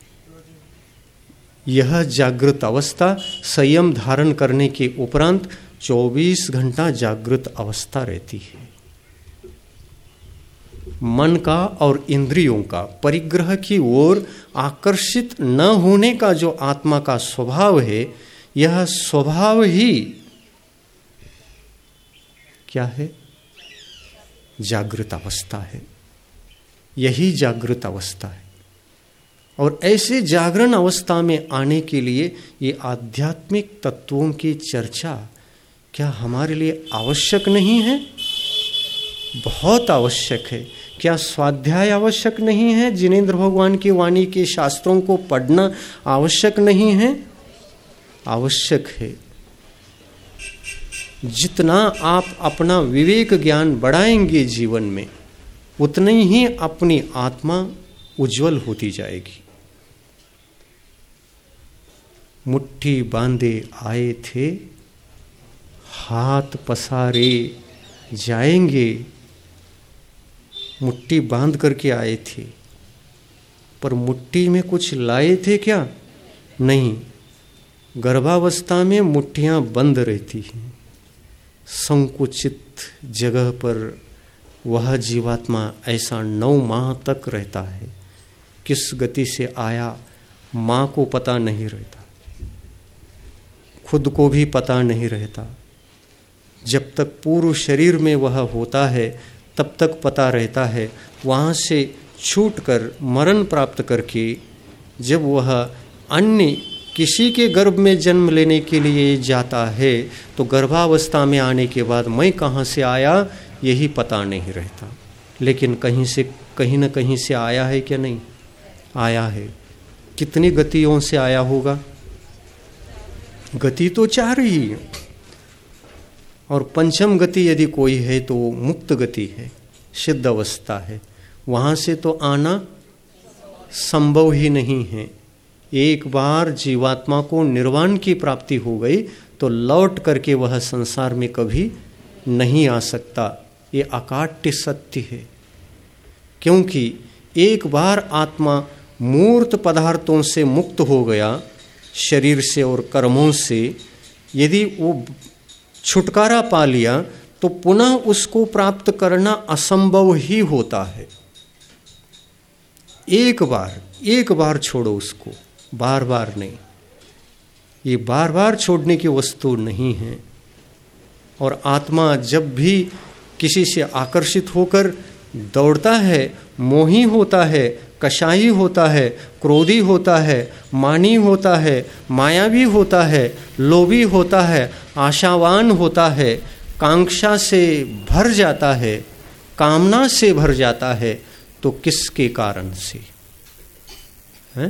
यह जागृत अवस्था संयम धारण करने के उपरांत चौबीस घंटा जागृत अवस्था रहती है। मन का और इंद्रियों का परिग्रह की ओर आकर्षित न होने का जो आत्मा का स्वभाव है, यह स्वभाव ही क्या है? जागृत अवस्था है। यही जागृत अवस्था है। और ऐसे जागरण अवस्था में आने के लिए ये आध्यात्मिक तत्वों की चर्चा क्या हमारे लिए आवश्यक नहीं है? बहुत आवश्यक है। क्या स्वाध्याय आवश्यक नहीं है? जिनेंद्र भगवान की वाणी के शास्त्रों को पढ़ना आवश्यक नहीं है? आवश्यक है। जितना आप अपना विवेक ज्ञान बढ़ाएंगे जीवन में, उतनी ही अपनी आत्मा उज्जवल होती जाएगी। मुट्ठी बांधे आए थे, हाथ पसारे जाएंगे। मुट्ठी बांध करके आए थे, पर मुट्ठी में कुछ लाए थे क्या? नहीं। गर्भावस्था में मुट्ठियां बंद रहती हैं। संकुचित जगह पर वह जीवात्मा ऐसा नौ माह तक रहता है। किस गति से आया माँ को पता नहीं रहता, खुद को भी पता नहीं रहता। जब तक पूर्व शरीर में वह होता है तब तक पता रहता है। वहाँ से छूटकर मरण प्राप्त करके जब वह अन्य किसी के गर्भ में जन्म लेने के लिए जाता है तो गर्भावस्था में आने के बाद मैं कहाँ से आया यही पता नहीं रहता। लेकिन कहीं से कहीं न कहीं से आया है क्या? नहीं आया है। कितनी गतियों से आया होगा? गति तो चार ही है। और पंचम गति यदि कोई है तो वो मुक्त गति है, सिद्ध अवस्था है। वहाँ से तो आना संभव ही नहीं है। एक बार जीवात्मा को निर्वाण की प्राप्ति हो गई तो लौट करके वह संसार में कभी नहीं आ सकता। ये अकाट्य सत्य है, क्योंकि एक बार आत्मा मूर्त पदार्थों से मुक्त हो गया, शरीर से और कर्मों से, यदि वो छुटकारा पा लिया तो पुनः उसको प्राप्त करना असंभव ही होता है। एक बार एक बार छोड़ो उसको, बार बार नहीं। ये बार बार छोड़ने की वस्तु नहीं है। और आत्मा जब भी किसी से आकर्षित होकर दौड़ता है, मोही होता है, कषाई होता है, क्रोधी होता है, मानी होता है, मायावी होता है, लोभी होता है, आशावान होता है, कांक्षा से भर जाता है, कामना से भर जाता है, तो किसके कारण से है?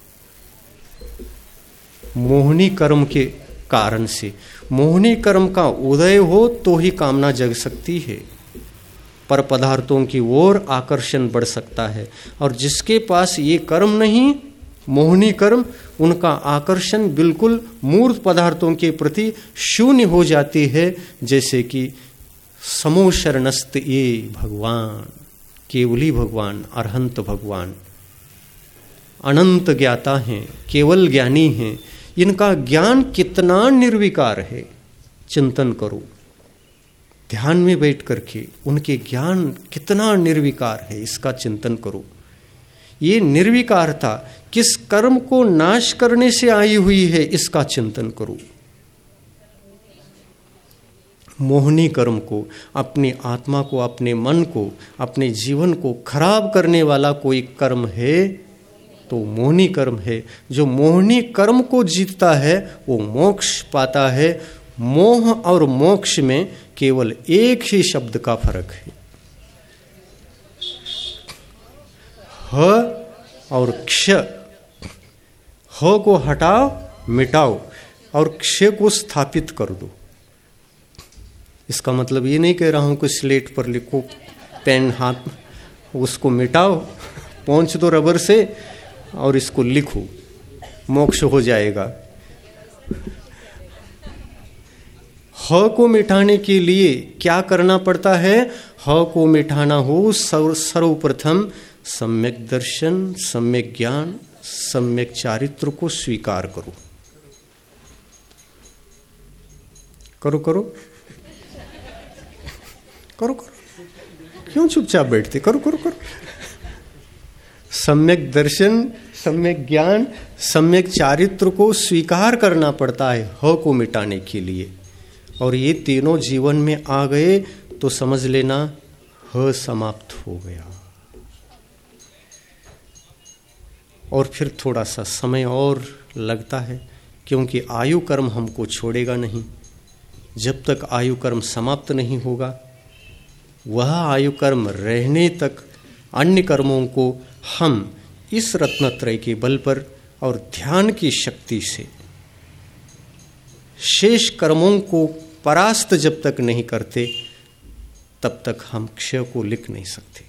मोहनी कर्म के कारण से। मोहनी कर्म का उदय हो तो ही कामना जग सकती है, पर पदार्थों की ओर आकर्षण बढ़ सकता है। और जिसके पास ये कर्म नहीं, मोहनी कर्म, उनका आकर्षण बिल्कुल मूर्त पदार्थों के प्रति शून्य हो जाती है। जैसे कि समो शरणस्त ये भगवान, केवली भगवान, अरहंत भगवान, अनंत ज्ञाता हैं, केवल ज्ञानी हैं। इनका ज्ञान कितना निर्विकार है, चिंतन करो। ध्यान में बैठ करके उनके ज्ञान कितना निर्विकार है, इसका चिंतन करो। ये निर्विकारता किस कर्म को नाश करने से आई हुई है, इसका चिंतन करो। मोहनी कर्म को, अपनी आत्मा को, अपने मन को, अपने जीवन को खराब करने वाला कोई कर्म है तो मोहनी कर्म है। जो मोहनी कर्म को जीतता है वो मोक्ष पाता है। मोह और मोक्ष में केवल एक ही शब्द का फर्क है, ह और क्ष। ह को हटाओ, मिटाओ, और क्ष को स्थापित कर दो। इसका मतलब ये नहीं कह रहा हूं कि स्लेट पर लिखो, पेन हाथ, उसको मिटाओ, पोंछ दो रबर से और इसको लिखो, मोक्ष हो जाएगा। ह को मिटाने के लिए क्या करना पड़ता है? ह को मिटाना हो सर्वप्रथम सम्यक दर्शन, सम्यक ज्ञान, सम्यक चारित्र को स्वीकार करो। करो करो करो करो, क्यों चुपचाप बैठते? करो करो करो। सम्यक दर्शन, सम्यक ज्ञान, सम्यक चारित्र को स्वीकार करना पड़ता है ह को मिटाने के लिए। और ये तीनों जीवन में आ गए तो समझ लेना ह समाप्त हो गया। और फिर थोड़ा सा समय और लगता है, क्योंकि आयु कर्म हमको छोड़ेगा नहीं। जब तक आयु कर्म समाप्त नहीं होगा, वह आयु कर्म रहने तक अन्य कर्मों को हम इस रत्नत्रय के बल पर और ध्यान की शक्ति से शेष कर्मों को परास्त जब तक नहीं करते, तब तक हम क्षय को लिख नहीं सकते।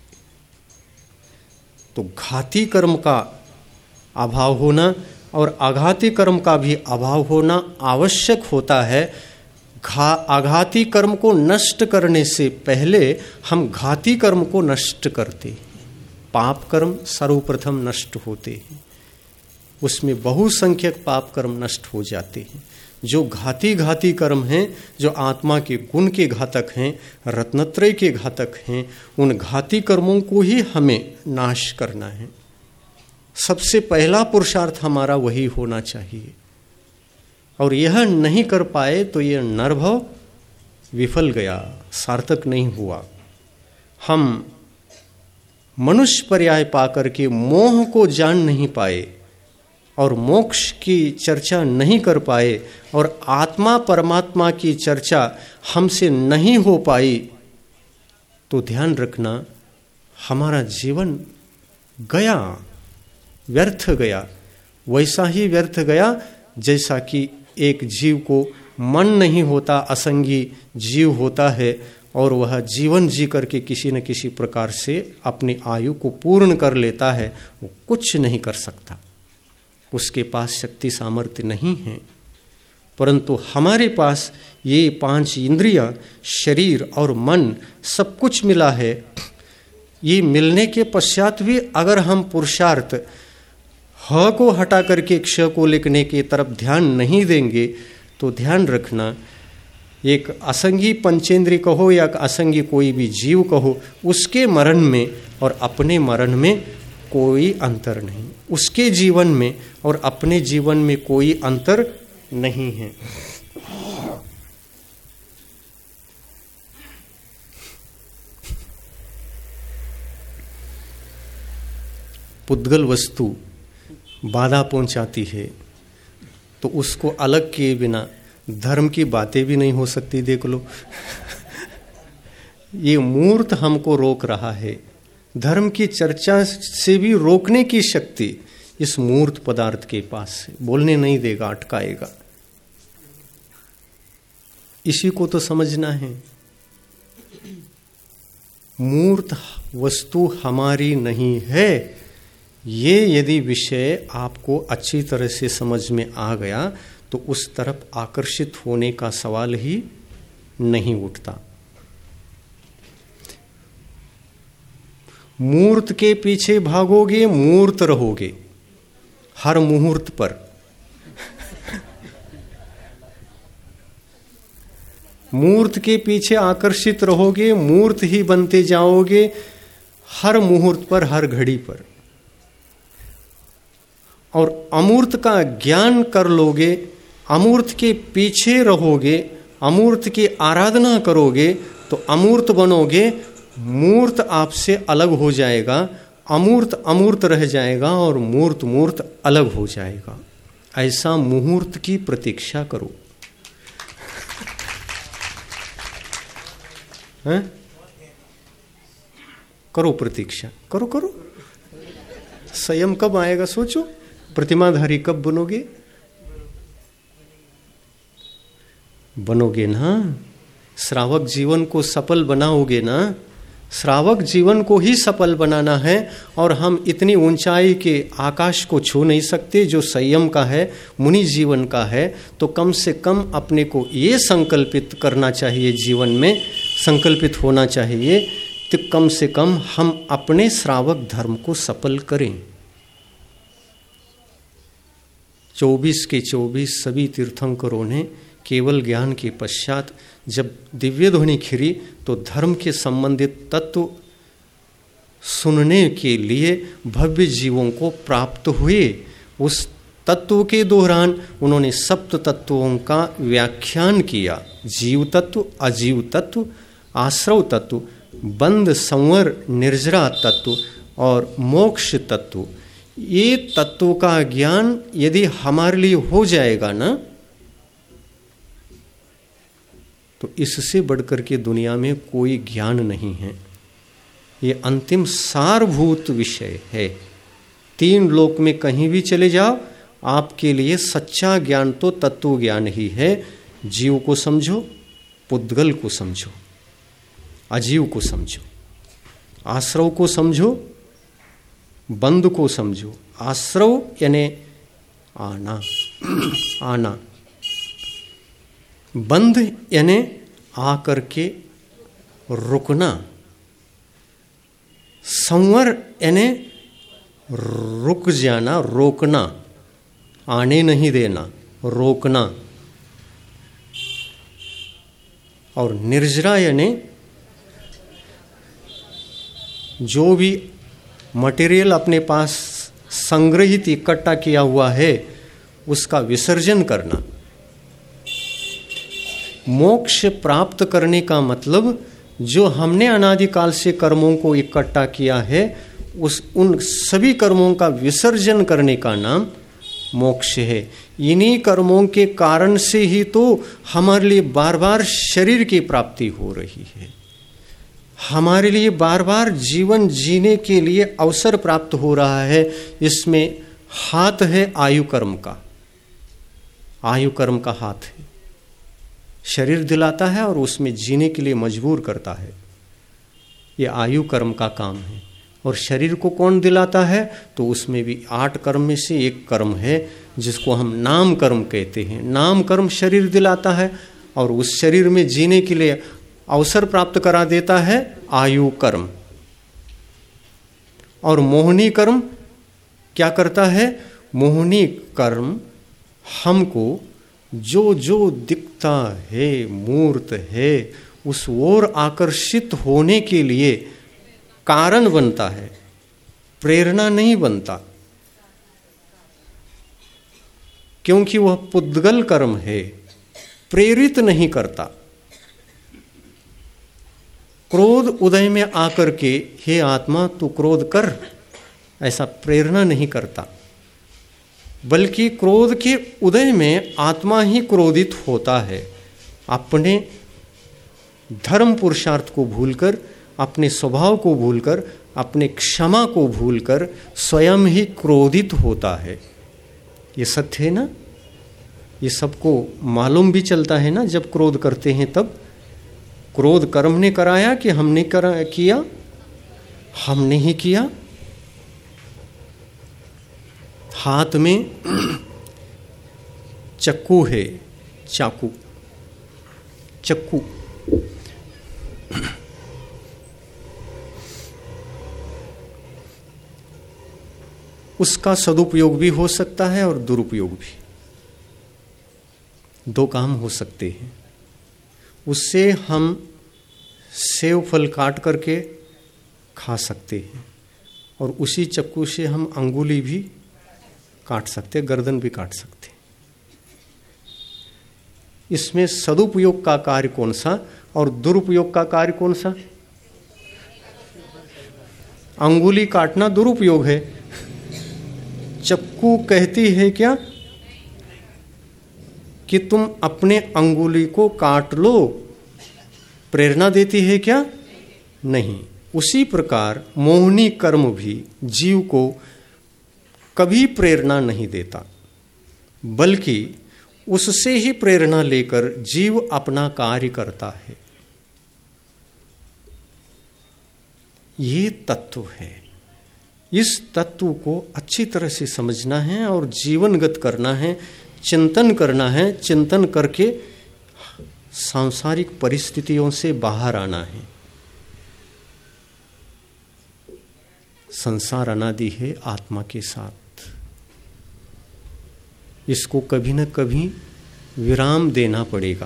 तो घाती कर्म का अभाव होना और आघाती कर्म का भी अभाव होना आवश्यक होता है। घा आघाती कर्म को नष्ट करने से पहले हम घाती कर्म को नष्ट करते हैं। पाप कर्म सर्वप्रथम नष्ट होते हैं, उसमें बहुसंख्यक पाप कर्म नष्ट हो जाते हैं। जो घाती घाती कर्म हैं, जो आत्मा के गुण के घातक हैं, रत्नत्रय के घातक हैं, उन घाती कर्मों को ही हमें नाश करना है। सबसे पहला पुरुषार्थ हमारा वही होना चाहिए। और यह नहीं कर पाए तो यह नरभव विफल गया, सार्थक नहीं हुआ। हम मनुष्य पर्याय पाकर के मोह को जान नहीं पाए और मोक्ष की चर्चा नहीं कर पाए और आत्मा परमात्मा की चर्चा हमसे नहीं हो पाई, तो ध्यान रखना हमारा जीवन गया, व्यर्थ गया। वैसा ही व्यर्थ गया जैसा कि एक जीव को मन नहीं होता, असंगी जीव होता है, और वह जीवन जी करके किसी न किसी प्रकार से अपनी आयु को पूर्ण कर लेता है, वो कुछ नहीं कर सकता, उसके पास शक्ति सामर्थ्य नहीं है। परंतु हमारे पास ये पांच इंद्रियां, शरीर और मन सब कुछ मिला है। ये मिलने के पश्चात भी अगर हम पुरुषार्थ ह को हटा करके क्ष को लिखने की तरफ ध्यान नहीं देंगे तो ध्यान रखना, एक असंगी पंचेंद्रिय कहो या असंगी कोई भी जीव कहो, उसके मरण में और अपने मरण में कोई अंतर नहीं, उसके जीवन में और अपने जीवन में कोई अंतर नहीं है। पुद्गल वस्तु बाधा पहुंचाती है तो उसको अलग किए बिना धर्म की बातें भी नहीं हो सकती। देख लो ये मूर्त हमको रोक रहा है, धर्म की चर्चा से भी रोकने की शक्ति इस मूर्त पदार्थ के पास है, बोलने नहीं देगा, अटकाएगा। इसी को तो समझना है। मूर्त वस्तु हमारी नहीं है, ये यदि विषय आपको अच्छी तरह से समझ में आ गया तो उस तरफ आकर्षित होने का सवाल ही नहीं उठता। मूर्त के पीछे भागोगे, मूर्त रहोगे हर मुहूर्त पर। मूर्त के पीछे आकर्षित रहोगे, मूर्त ही बनते जाओगे हर मुहूर्त पर, हर घड़ी पर। और अमूर्त का ज्ञान कर लोगे, अमूर्त के पीछे रहोगे, अमूर्त की आराधना करोगे तो अमूर्त बनोगे, मूर्त आपसे अलग हो जाएगा, अमूर्त अमूर्त रह जाएगा और मूर्त मूर्त अलग हो जाएगा। ऐसा मुहूर्त की प्रतीक्षा करो। हैं? करो प्रतीक्षा, करो करो। संयम कब आएगा सोचो, प्रतिमाधारी कब बनोगे? बनोगे ना, श्रावक जीवन को सफल बनाओगे ना। श्रावक जीवन को ही सफल बनाना है और हम इतनी ऊंचाई के आकाश को छू नहीं सकते जो संयम का है, मुनि जीवन का है। तो कम से कम अपने को ये संकल्पित करना चाहिए, जीवन में संकल्पित होना चाहिए कि कम से कम हम अपने श्रावक धर्म को सफल करें। चौबीस के चौबीस सभी तीर्थंकरों ने केवल ज्ञान के पश्चात जब दिव्य ध्वनि खिरी तो धर्म के संबंधित तत्व सुनने के लिए भव्य जीवों को प्राप्त हुए। उस तत्व के दौरान उन्होंने सप्त तत्वों का व्याख्यान किया, जीव तत्व, अजीव तत्व, आश्रव तत्व, बंध संवर निर्जरा तत्व और मोक्ष तत्व। ये तत्व का ज्ञान यदि हमारे लिए हो जाएगा ना तो इससे बढ़कर के दुनिया में कोई ज्ञान नहीं है। ये अंतिम सारभूत विषय है। तीन लोक में कहीं भी चले जाओ, आपके लिए सच्चा ज्ञान तो तत्व ज्ञान ही है। जीव को समझो, पुद्गल को समझो, अजीव को समझो, आश्रव को समझो, बंध को समझो। आश्रव यानी आना आना, बंध यानी आकर के रुकना, संवर यानी रुक जाना, रोकना, आने नहीं देना, रोकना। और निर्जरा यानी जो भी मटेरियल अपने पास संग्रहित इकट्ठा किया हुआ है उसका विसर्जन करना। मोक्ष प्राप्त करने का मतलब जो हमने अनादिकाल से कर्मों को इकट्ठा किया है उस उन सभी कर्मों का विसर्जन करने का नाम मोक्ष है। इन्हीं कर्मों के कारण से ही तो हमारे लिए बार बार शरीर की प्राप्ति हो रही है, हमारे लिए बार बार जीवन जीने के लिए अवसर प्राप्त हो रहा है। इसमें हाथ है आयु कर्म का, आयु कर्म का हाथ है। शरीर दिलाता है और उसमें जीने के लिए मजबूर करता है। ये आयु कर्म का काम है। और शरीर को कौन दिलाता है? तो उसमें भी आठ कर्म में से एक कर्म है जिसको हम नाम कर्म कहते हैं। नाम कर्म शरीर दिलाता है और उस शरीर में जीने के लिए अवसर प्राप्त करा देता है आयु कर्म। और मोहनी कर्म क्या करता है? मोहनी कर्म हमको जो जो दिखता है, मूर्त है, उस ओर आकर्षित होने के लिए कारण बनता है, प्रेरणा नहीं बनता, क्योंकि वह पुद्गल कर्म है, प्रेरित नहीं करता। क्रोध उदय में आकर के हे आत्मा तू क्रोध कर, ऐसा प्रेरणा नहीं करता, बल्कि क्रोध के उदय में आत्मा ही क्रोधित होता है। अपने धर्म पुरुषार्थ को भूलकर, अपने स्वभाव को भूलकर, अपने क्षमा को भूलकर स्वयं ही क्रोधित होता है। ये सत्य है ना? ये सबको मालूम भी चलता है ना। जब क्रोध करते हैं तब क्रोध कर्म ने कराया कि हमने करा किया? हमने ही किया। हाथ में चक्कू है, चाकू, चक्कू, उसका सदुपयोग भी हो सकता है और दुरुपयोग भी। दो काम हो सकते हैं। उससे हम सेव फल काट करके खा सकते हैं और उसी चक्कू से हम अंगुली भी काट सकते, गर्दन भी काट सकते। इसमें सदुपयोग का कार्य कौन सा और दुरुपयोग का कार्य कौन सा? अंगुली काटना दुरुपयोग है। चक्कू कहती है क्या कि तुम अपने अंगुली को काट लो, प्रेरणा देती है क्या? नहीं। उसी प्रकार मोहनी कर्म भी जीव को कभी प्रेरणा नहीं देता, बल्कि उससे ही प्रेरणा लेकर जीव अपना कार्य करता है। ये तत्व है। इस तत्व को अच्छी तरह से समझना है और जीवनगत करना है, चिंतन करना है। चिंतन करके सांसारिक परिस्थितियों से बाहर आना है। संसार अनादि है आत्मा के साथ। इसको कभी न कभी विराम देना पड़ेगा।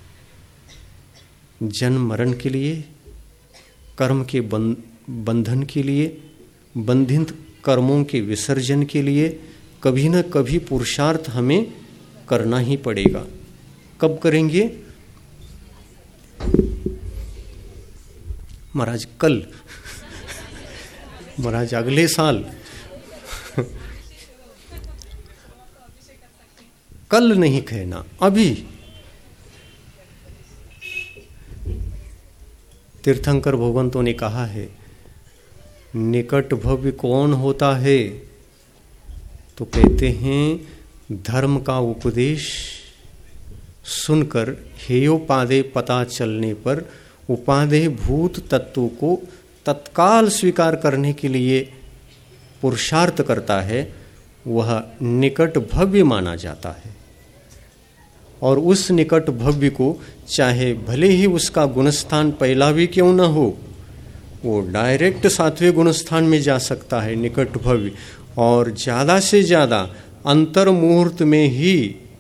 जन्म मरण के लिए, कर्म के बंधन के लिए, बंधित कर्मों के विसर्जन के लिए कभी न कभी पुरुषार्थ हमें करना ही पड़ेगा। कब करेंगे? महाराज कल, महाराज अगले साल, कल नहीं कहना, अभी। तीर्थंकर भगवंतों ने कहा है, निकट भव्य कौन होता है? तो कहते हैं धर्म का उपदेश सुनकर हेयोपादेय पता चलने पर उपादेय भूत तत्व को तत्काल स्वीकार करने के लिए पुरुषार्थ करता है, वह निकट भव्य माना जाता है। और उस निकट भव्य को चाहे भले ही उसका गुणस्थान पहला भी क्यों न हो, वो डायरेक्ट सातवें गुणस्थान में जा सकता है, निकट भव्य। और ज्यादा से ज्यादा अंतर मुहूर्त में ही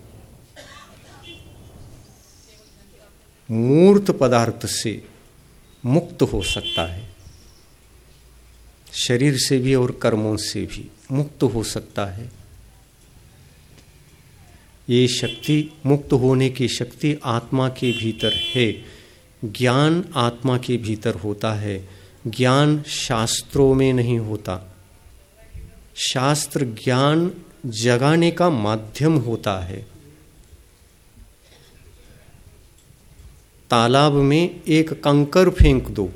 मूर्त पदार्थ से मुक्त हो सकता है, शरीर से भी और कर्मों से भी मुक्त हो सकता है। ये शक्ति, मुक्त होने की शक्ति आत्मा के भीतर है। ज्ञान आत्मा के भीतर होता है। ज्ञान शास्त्रों में नहीं होता। शास्त्र ज्ञान जगाने का माध्यम होता है। तालाब में एक कंकर फेंक दो,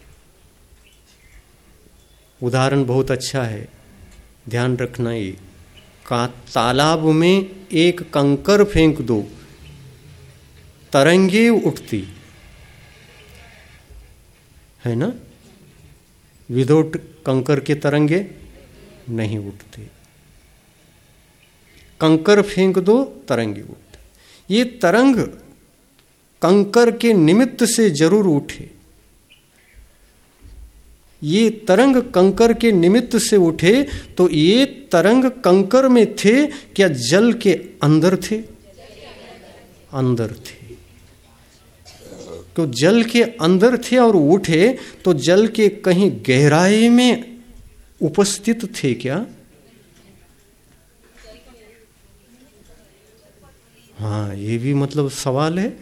उदाहरण बहुत अच्छा है, ध्यान रखना। ये का तालाब में एक कंकर फेंक दो, तरंगे उठती है ना, विदाउट कंकर के तरंगे नहीं उठते। कंकर फेंक दो तरंगे उठते। ये तरंग कंकर के निमित्त से जरूर उठे, ये तरंग कंकर के निमित्त से उठे। तो ये तरंग कंकर में थे क्या जल के अंदर थे? अंदर थे। तो जल के अंदर थे और उठे तो जल के कहीं गहराई में उपस्थित थे क्या? हाँ, ये भी मतलब सवाल है।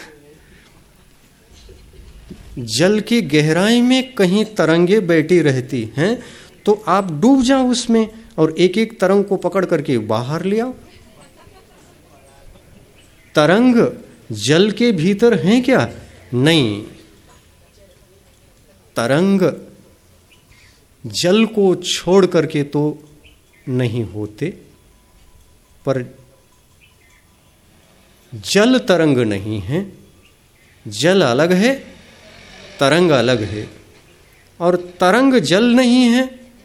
जल की गहराई में कहीं तरंगे बैठी रहती हैं तो आप डूब जाओ उसमें और एक एक तरंग को पकड़ करके बाहर ले आओ। तरंग जल के भीतर हैं क्या? नहीं, तरंग जल को छोड़ करके तो नहीं होते, पर जल तरंग नहीं है। जल अलग है, तरंग अलग है। और तरंग जल नहीं है,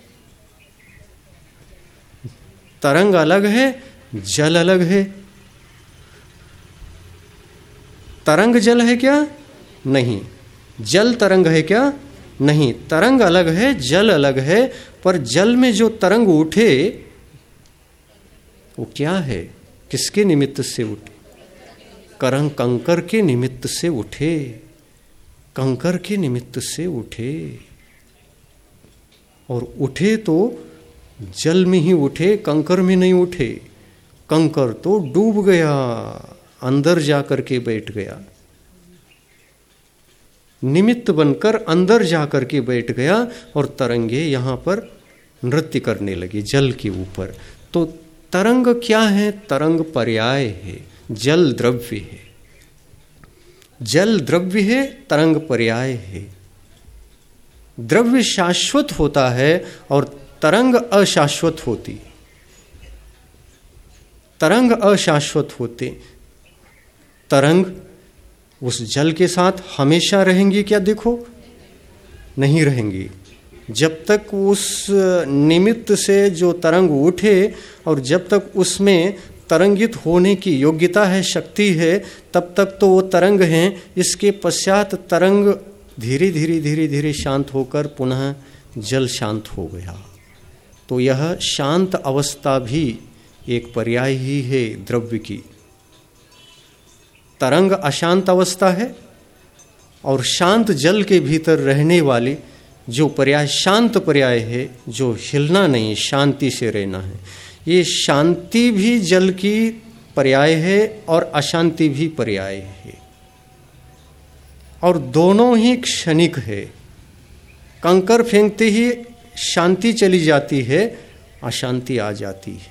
तरंग अलग है, जल अलग है। तरंग जल है क्या? नहीं। जल तरंग है क्या? नहीं। तरंग अलग है, जल अलग है। पर जल में जो तरंग उठे वो क्या है? किसके निमित्त से उठे? करंग कंकर के निमित्त से उठे, कंकर के निमित्त से उठे। और उठे तो जल में ही उठे, कंकर में नहीं उठे। कंकर तो डूब गया, अंदर जाकर के बैठ गया, निमित्त बनकर अंदर जाकर के बैठ गया और तरंगे यहां पर नृत्य करने लगी जल के ऊपर। तो तरंग क्या है? तरंग पर्याय है, जल द्रव्य है। जल द्रव्य है, तरंग पर्याय है। द्रव्य शाश्वत होता है और तरंग अशाश्वत होती। तरंग अशाश्वत होते। तरंग उस जल के साथ हमेशा रहेंगी क्या? देखो, नहीं रहेंगी। जब तक उस निमित्त से जो तरंग उठे और जब तक उसमें तरंगित होने की योग्यता है, शक्ति है, तब तक तो वो तरंग हैं। इसके पश्चात तरंग धीरे धीरे धीरे धीरे शांत होकर पुनः जल शांत हो गया। तो यह शांत अवस्था भी एक पर्याय ही है द्रव्य की। तरंग अशांत अवस्था है और शांत जल के भीतर रहने वाली जो पर्याय शांत पर्याय है, जो हिलना नहीं, शांति से रहना है। ये शांति भी जल की पर्याय है और अशांति भी पर्याय है और दोनों ही क्षणिक है। कंकर फेंकते ही शांति चली जाती है, अशांति आ जाती है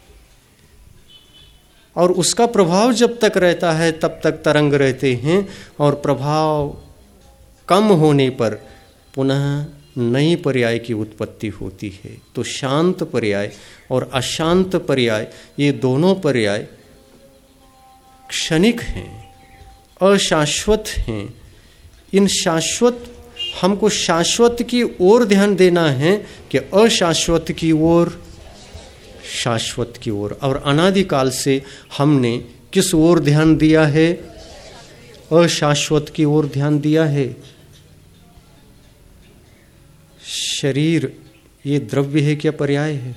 और उसका प्रभाव जब तक रहता है तब तक तरंग रहते हैं और प्रभाव कम होने पर पुनः नई पर्याय की उत्पत्ति होती है। तो शांत पर्याय और अशांत पर्याय, ये दोनों पर्याय क्षणिक हैं, अशाश्वत हैं। इन शाश्वत, हमको शाश्वत की ओर ध्यान देना है कि अशाश्वत की ओर, शाश्वत की ओर। और अनादिकाल से हमने किस ओर ध्यान दिया है? अशाश्वत की ओर ध्यान दिया है। शरीर ये द्रव्य है क्या? पर्याय है।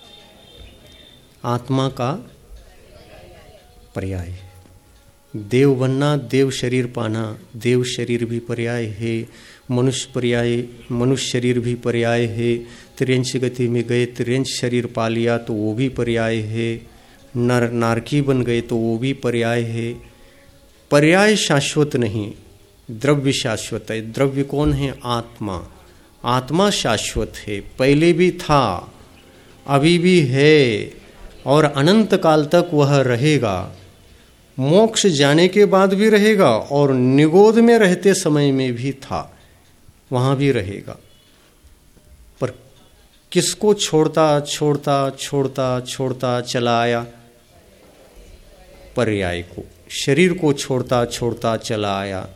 आत्मा का पर्याय है। देव बनना, देव शरीर पाना, देव शरीर भी पर्याय है। मनुष्य पर्याय, मनुष्य शरीर भी पर्याय है। त्रियंश गति में गए, त्रियंश शरीर पा लिया तो वो भी पर्याय है। नर नारकी बन गए तो वो भी पर्याय है। पर्याय शाश्वत नहीं, द्रव्य शाश्वत है। द्रव्य कौन है? आत्मा। आत्मा शाश्वत है, पहले भी था, अभी भी है और अनंत काल तक वह रहेगा। मोक्ष जाने के बाद भी रहेगा और निगोद में रहते समय में भी था, वहां भी रहेगा। पर किसको छोड़ता छोड़ता छोड़ता छोड़ता चला आया? पर्याय को। शरीर को छोड़ता छोड़ता चला आया।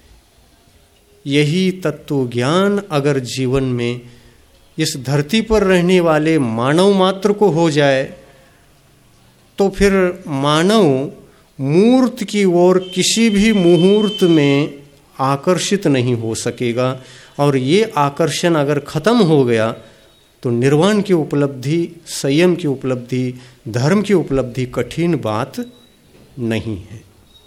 यही तत्व ज्ञान अगर जीवन में इस धरती पर रहने वाले मानव मात्र को हो जाए तो फिर मानव मूर्त की ओर किसी भी मुहूर्त में आकर्षित नहीं हो सकेगा। और ये आकर्षण अगर खत्म हो गया तो निर्वाण की उपलब्धि, संयम की उपलब्धि, धर्म की उपलब्धि कठिन बात नहीं है।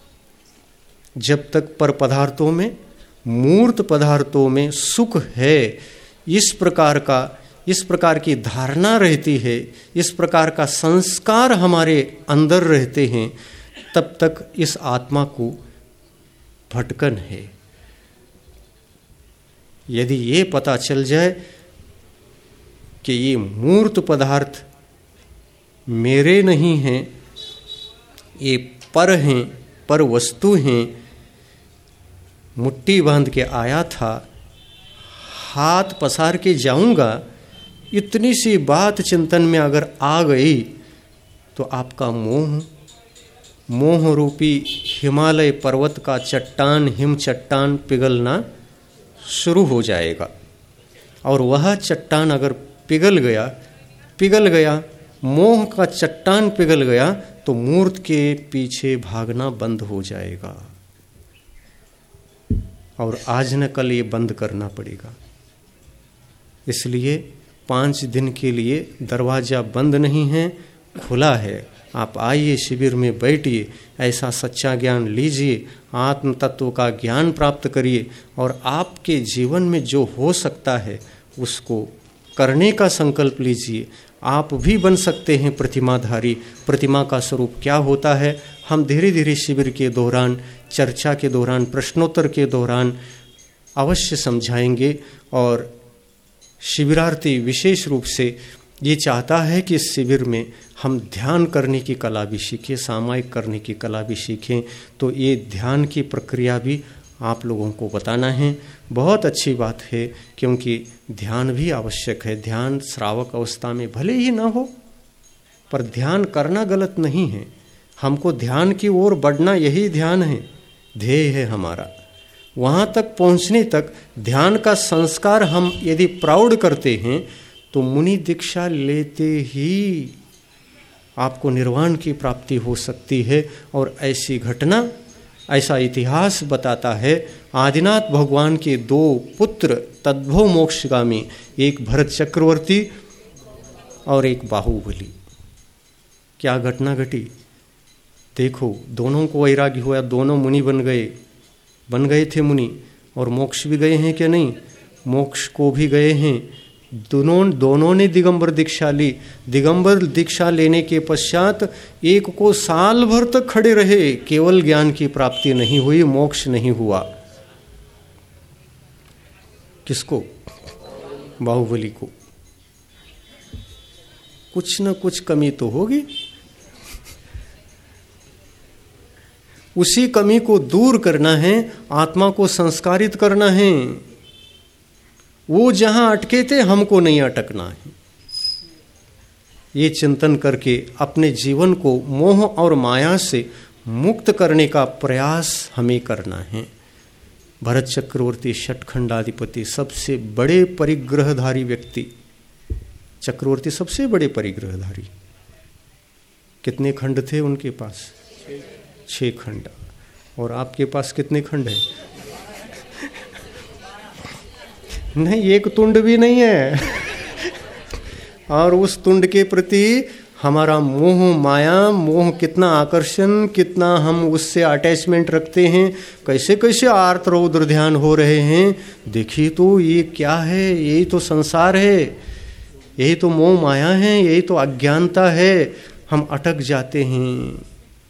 जब तक पर पदार्थों में, मूर्त पदार्थों में सुख है, इस प्रकार का इस प्रकार की धारणा रहती है, इस प्रकार का संस्कार हमारे अंदर रहते हैं, तब तक इस आत्मा को भटकन है। यदि ये पता चल जाए कि ये मूर्त पदार्थ मेरे नहीं हैं, ये पर हैं, पर वस्तु हैं, मुट्ठी बांध के आया था, हाथ पसार के जाऊंगा, इतनी सी बात चिंतन में अगर आ गई तो आपका मोह मोह रूपी हिमालय पर्वत का चट्टान, हिम चट्टान पिघलना शुरू हो जाएगा। और वह चट्टान अगर पिघल गया पिघल गया मोह का चट्टान पिघल गया तो मूर्त के पीछे भागना बंद हो जाएगा। और आज न कल ये बंद करना पड़ेगा। इसलिए पाँच दिन के लिए दरवाज़ा बंद नहीं है, खुला है। आप आइए, शिविर में बैठिए, ऐसा सच्चा ज्ञान लीजिए, आत्म तत्व का ज्ञान प्राप्त करिए और आपके जीवन में जो हो सकता है उसको करने का संकल्प लीजिए। आप भी बन सकते हैं प्रतिमाधारी। प्रतिमा का स्वरूप क्या होता है हम धीरे धीरे शिविर के दौरान, चर्चा के दौरान, प्रश्नोत्तर के दौरान अवश्य समझाएंगे। और शिविरार्थी विशेष रूप से ये चाहता है कि इस शिविर में हम ध्यान करने की कला भी सीखें, सामायिक करने की कला भी सीखें। तो ये ध्यान की प्रक्रिया भी आप लोगों को बताना है। बहुत अच्छी बात है, क्योंकि ध्यान भी आवश्यक है। ध्यान श्रावक अवस्था में भले ही ना हो, पर ध्यान करना गलत नहीं है। हमको ध्यान की ओर बढ़ना, यही ध्यान है, ध्येय है हमारा। वहाँ तक पहुँचने तक ध्यान का संस्कार हम यदि प्राउड करते हैं तो मुनि दीक्षा लेते ही आपको निर्वाण की प्राप्ति हो सकती है। और ऐसी घटना, ऐसा इतिहास बताता है। आदिनाथ भगवान के दो पुत्र तद्भव मोक्षगामी, एक भरत चक्रवर्ती और एक बाहुबली। क्या घटना घटी देखो। दोनों को वैराग्य हुआ, दोनों मुनि बन गए बन गए थे मुनि। और मोक्ष भी गए हैं क्या? नहीं, मोक्ष को भी गए हैं। दोनों दोनों ने दिगंबर दीक्षा ली। दिगंबर दीक्षा लेने के पश्चात एक को साल भर तक खड़े रहे, केवल ज्ञान की प्राप्ति नहीं हुई, मोक्ष नहीं हुआ। किसको? बाहुबली को। कुछ न कुछ कमी तो होगी। उसी कमी को दूर करना है, आत्मा को संस्कारित करना है। वो जहां अटके थे हमको नहीं अटकना है। ये चिंतन करके अपने जीवन को मोह और माया से मुक्त करने का प्रयास हमें करना है। भरत चक्रवर्ती षटखंडाधिपति, सबसे बड़े परिग्रहधारी व्यक्ति। चक्रवर्ती सबसे बड़े परिग्रहधारी। कितने खंड थे उनके पास? छह खंड। और आपके पास कितने खंड हैं? नहीं, एक तुंड भी नहीं है। और उस तुंड के प्रति हमारा मोह माया, मोह कितना आकर्षण, कितना हम उससे अटैचमेंट रखते हैं, कैसे कैसे आर्त रौद्र ध्यान हो रहे हैं। देखिए तो ये क्या है? यही तो संसार है, यही तो मोह माया है, यही तो अज्ञानता है। हम अटक जाते हैं।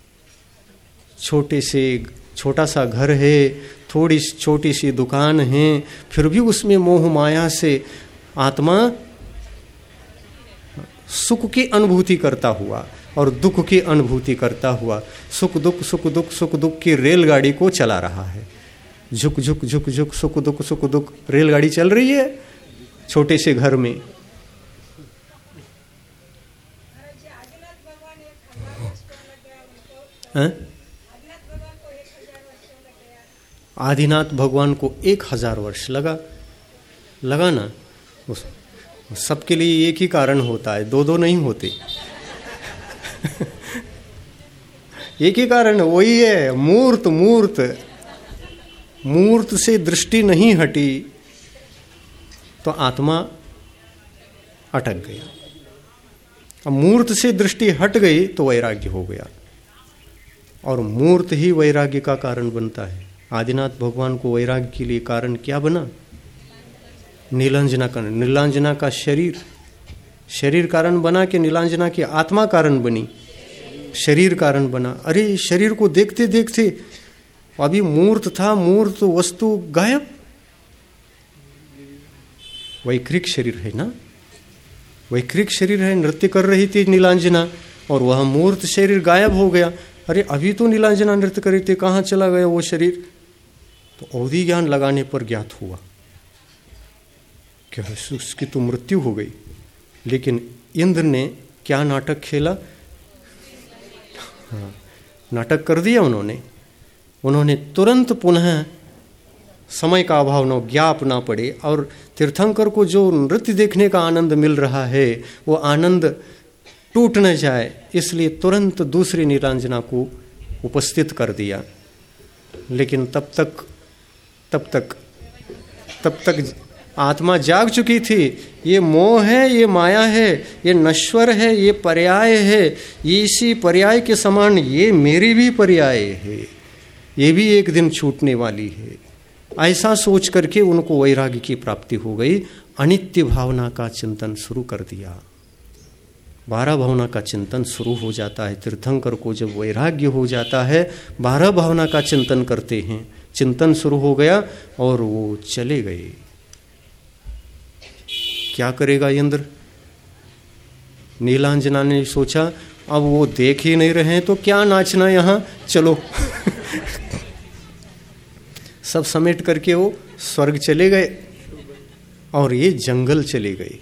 छोटे से छोटा सा घर है, थोड़ी छोटी सी दुकान है, फिर भी उसमें मोह माया से आत्मा सुख की अनुभूति करता हुआ और दुख की अनुभूति करता हुआ सुख दुख सुख दुख सुख दुख की रेलगाड़ी को चला रहा है। झुक झुक झुक झुक सुख दुख सुख दुख रेलगाड़ी चल रही है छोटे से घर में। हाँ? आदिनाथ भगवान को एक हजार वर्ष लगा लगा ना। उस सबके लिए एक ही कारण होता है, दो दो नहीं होते। एक ही कारण वही है, मूर्त मूर्त मूर्त से दृष्टि नहीं हटी तो आत्मा अटक गया। अब मूर्त से दृष्टि हट गई तो वैराग्य हो गया, और मूर्त ही वैराग्य का कारण बनता है। आदिनाथ भगवान को वैराग्य के लिए कारण क्या बना? नीलांजना का नीलांजना का शरीर शरीर कारण बना कि नीलांजना की आत्मा कारण बनी? शरीर कारण बना। अरे शरीर को देखते देखते अभी मूर्त था, मूर्त वस्तु गायब। वैकृक शरीर है ना, वैकृक शरीर है, नृत्य कर रही थी नीलांजना और वह मूर्त शरीर गायब हो गया। अरे अभी तो नीलांजना नृत्य कर रही थी, कहाँ चला गया वो शरीर? तो अवधि ज्ञान लगाने पर ज्ञात हुआ क्या उसकी तो मृत्यु हो गई। लेकिन इंद्र ने क्या नाटक खेला? हाँ, नाटक कर दिया उन्होंने उन्होंने तुरंत पुनः समय का अभाव न ज्ञाप ना पड़े, और तीर्थंकर को जो नृत्य देखने का आनंद मिल रहा है वो आनंद टूट न जाए, इसलिए तुरंत दूसरी नीलांजना को उपस्थित कर दिया। लेकिन तब तक तब तक तब तक आत्मा जाग चुकी थी। ये मोह है, ये माया है, ये नश्वर है, ये पर्याय है, ये इसी पर्याय के समान ये मेरी भी पर्याय है, ये भी एक दिन छूटने वाली है। ऐसा सोच करके उनको वैराग्य की प्राप्ति हो गई। अनित्य भावना का चिंतन शुरू कर दिया। बारह भावना का चिंतन शुरू हो जाता है। तीर्थंकर को जब वैराग्य हो जाता है, बारह भावना का चिंतन करते हैं, चिंतन शुरू हो गया और वो चले गए। क्या करेगा इंद्र? नीलांजना ने सोचा अब वो देख ही नहीं रहे हैं तो क्या नाचना यहाँ, चलो। सब समेट करके वो स्वर्ग चले गए और ये जंगल चले गए।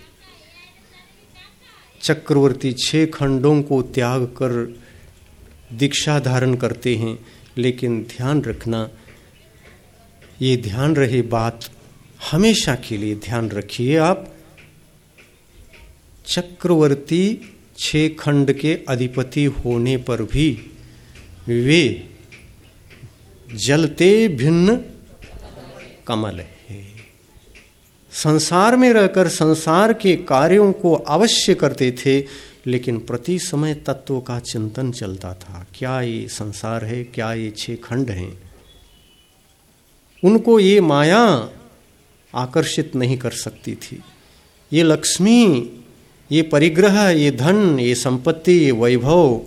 चक्रवर्ती छह खंडों को त्याग कर दीक्षा धारण करते हैं, लेकिन ध्यान रखना, ये ध्यान रहे बात, हमेशा के लिए ध्यान रखिए आप। चक्रवर्ती छह खंड के अधिपति होने पर भी वे जलते भिन्न कमल है। संसार में रहकर संसार के कार्यों को अवश्य करते थे, लेकिन प्रति समय तत्व का चिंतन चलता था। क्या ये संसार है, क्या ये छह खंड हैं? उनको ये माया आकर्षित नहीं कर सकती थी। ये लक्ष्मी, ये परिग्रह, ये धन, ये संपत्ति, ये वैभव,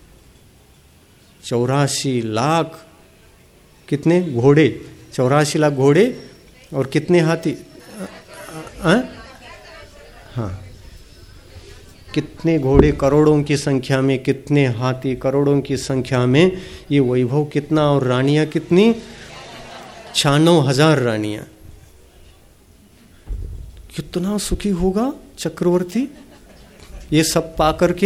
चौरासी लाख कितने घोड़े, चौरासी लाख घोड़े और कितने हाथी, आ? हाँ, कितने घोड़े करोड़ों की संख्या में, कितने हाथी करोड़ों की संख्या में, ये वैभव कितना, और रानियां कितनी, छियानवे हजार रानियां। कितना सुखी होगा चक्रवर्ती ये सब पा करके।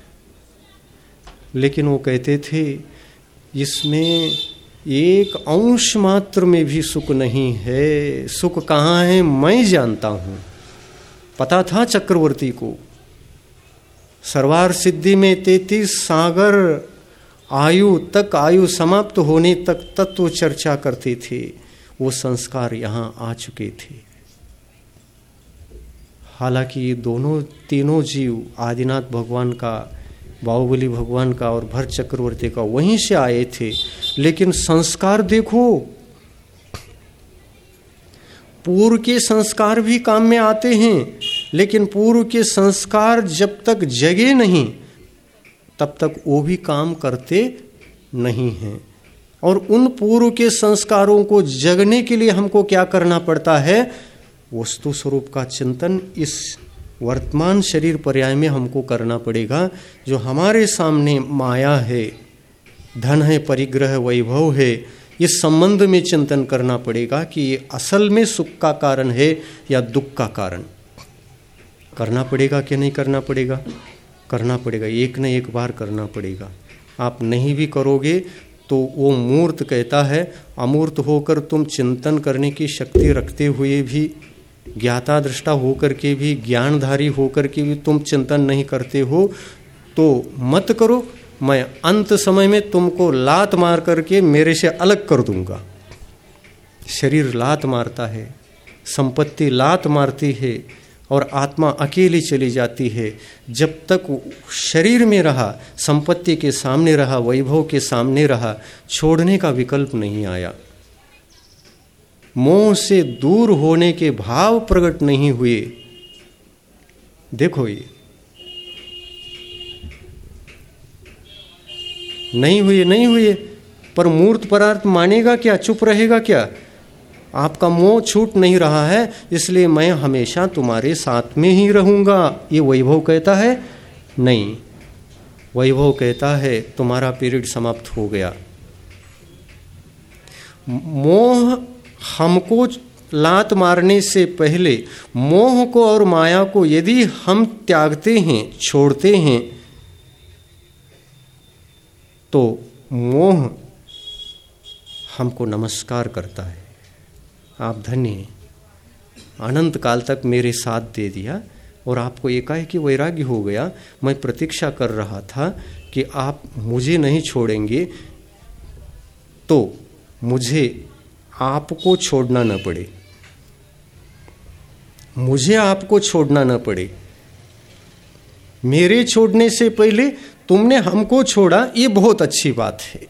लेकिन वो कहते थे इसमें एक अंश मात्र में भी सुख नहीं है। सुख कहाँ है मैं जानता हूं। पता था चक्रवर्ती को। सर्वार सिद्धि में तैतीस सागर आयु तक, आयु समाप्त होने तक तत्व चर्चा करते थे। वो संस्कार यहां आ चुके थे। हालांकि ये दोनों तीनों जीव आदिनाथ भगवान का, बाहुबली भगवान का और भरत चक्रवर्ती का वहीं से आए थे, लेकिन संस्कार देखो, पूर्व के संस्कार भी काम में आते हैं, लेकिन पूर्व के संस्कार जब तक जगे नहीं तब तक वो भी काम करते नहीं हैं। और उन पूर्व के संस्कारों को जगने के लिए हमको क्या करना पड़ता है? वस्तु स्वरूप का चिंतन इस वर्तमान शरीर पर्याय में हमको करना पड़ेगा। जो हमारे सामने माया है, धन है, परिग्रह, वैभव है, इस संबंध में चिंतन करना पड़ेगा कि ये असल में सुख का कारण है या दुख का कारण। करना पड़ेगा कि नहीं करना पड़ेगा? करना पड़ेगा, एक न एक बार करना पड़ेगा। आप नहीं भी करोगे तो वो मूर्त कहता है अमूर्त होकर तुम चिंतन करने की शक्ति रखते हुए भी, ज्ञाता दृष्टा होकर के भी, ज्ञानधारी होकर के भी तुम चिंतन नहीं करते हो, तो मत करो। मैं अंत समय में तुमको लात मार करके मेरे से अलग कर दूंगा। शरीर लात मारता है, संपत्ति लात मारती है और आत्मा अकेली चली जाती है। जब तक शरीर में रहा, संपत्ति के सामने रहा, वैभव के सामने रहा, छोड़ने का विकल्प नहीं आया। मोह से दूर होने के भाव प्रकट नहीं हुए। देखो ये नहीं हुए नहीं हुए पर मूर्त पदार्थ मानेगा क्या, चुप रहेगा क्या? आपका मोह छूट नहीं रहा है, इसलिए मैं हमेशा तुम्हारे साथ में ही रहूंगा। ये वैभव कहता है नहीं, वैभव कहता है तुम्हारा पीरियड समाप्त हो गया। मोह हमको लात मारने से पहले मोह को और माया को यदि हम त्यागते हैं, छोड़ते हैं, तो मोह हमको नमस्कार करता है। आप धन्य हैं, अनंत काल तक मेरे साथ दे दिया और आपको एकाएक वैराग्य हो गया। मैं प्रतीक्षा कर रहा था कि आप मुझे नहीं छोड़ेंगे तो मुझे आपको छोड़ना न पड़े, मुझे आपको छोड़ना न पड़े। मेरे छोड़ने से पहले तुमने हमको छोड़ा, ये बहुत अच्छी बात है।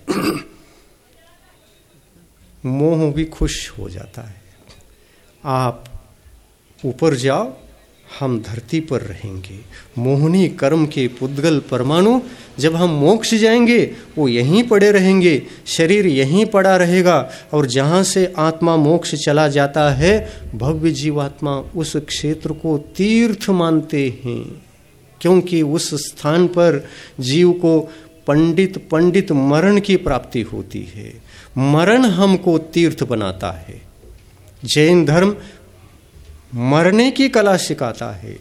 मोह भी खुश हो जाता है। आप ऊपर जाओ, हम धरती पर रहेंगे। मोहनी कर्म के पुद्गल परमाणु जब हम मोक्ष जाएंगे वो यहीं पड़े रहेंगे, शरीर यहीं पड़ा रहेगा। और जहाँ से आत्मा मोक्ष चला जाता है, भव्य जीवात्मा उस क्षेत्र को तीर्थ मानते हैं, क्योंकि उस स्थान पर जीव को पंडित पंडित मरण की प्राप्ति होती है। मरण हमको तीर्थ बनाता है। जैन धर्म मरने की कला सिखाता है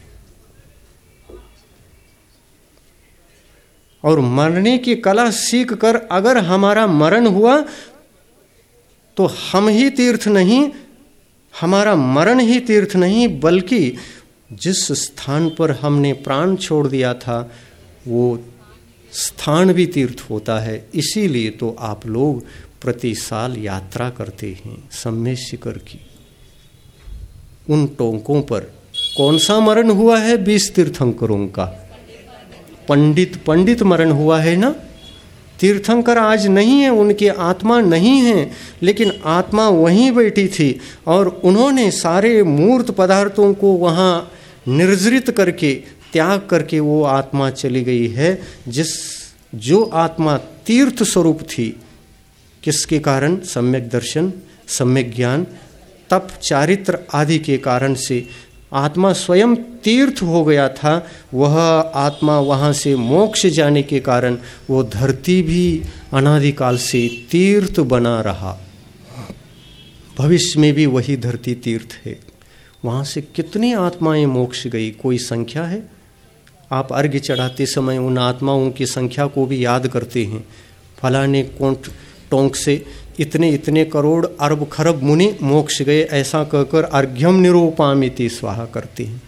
और मरने की कला सीख कर अगर हमारा मरण हुआ तो हम ही तीर्थ नहीं, हमारा मरण ही तीर्थ नहीं, बल्कि जिस स्थान पर हमने प्राण छोड़ दिया था वो स्थान भी तीर्थ होता है। इसीलिए तो आप लोग प्रति साल यात्रा करते हैं सम्य शिखर की। उन टोंकों पर कौन सा मरण हुआ है? बीस तीर्थंकरों का पंडित पंडित मरण हुआ है ना। तीर्थंकर आज नहीं है, उनकी आत्मा नहीं है, लेकिन आत्मा वहीं बैठी थी और उन्होंने सारे मूर्त पदार्थों को वहाँ निर्जरित करके, त्याग करके वो आत्मा चली गई है। जिस जो आत्मा तीर्थ स्वरूप थी, किसके कारण? सम्यक दर्शन, सम्यक ज्ञान, तप, चारित्र आदि के कारण से आत्मा स्वयं तीर्थ हो गया था। वह आत्मा वहाँ से मोक्ष जाने के कारण वो धरती भी अनादिकाल से तीर्थ बना रहा। भविष्य में भी वही धरती तीर्थ है। वहाँ से कितनी आत्माएं मोक्ष गई, कोई संख्या है? आप अर्घ्य चढ़ाते समय उन आत्माओं की संख्या को भी याद करते हैं। फलाने कोंट टोंक से इतने इतने करोड़ अरब खरब मुनि मोक्ष गए, ऐसा कहकर अर्घ्यम निरूपामिति स्वाहा करते हैं।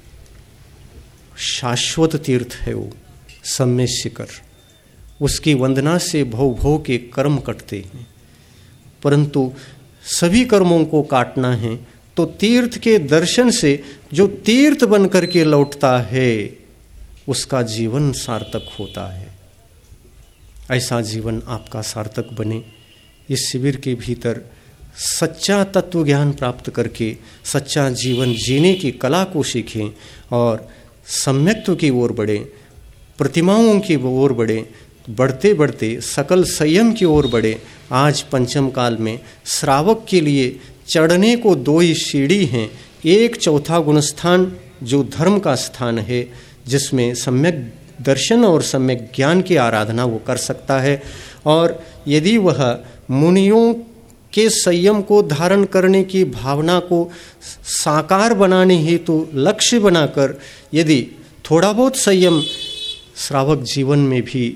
शाश्वत तीर्थ है वो सम्य शिखर। उसकी वंदना से भव भव के कर्म कटते हैं, परंतु सभी कर्मों को काटना है तो तीर्थ के दर्शन से जो तीर्थ बन करके लौटता है उसका जीवन सार्थक होता है। ऐसा जीवन आपका सार्थक बने। इस शिविर के भीतर सच्चा तत्व ज्ञान प्राप्त करके सच्चा जीवन जीने की कला को सीखें और सम्यक्त्व की ओर बढ़ें, प्रतिमाओं की ओर बढ़ें, बढ़ते बढ़ते सकल संयम की ओर बढ़ें। आज पंचम काल में श्रावक के लिए चढ़ने को दो ही सीढ़ी हैं। एक चौथा गुणस्थान जो धर्म का स्थान है, जिसमें सम्यक दर्शन और सम्यक ज्ञान की आराधना वो कर सकता है। और यदि वह मुनियों के संयम को धारण करने की भावना को साकार बनाने हेतु तो लक्ष्य बनाकर यदि थोड़ा बहुत संयम श्रावक जीवन में भी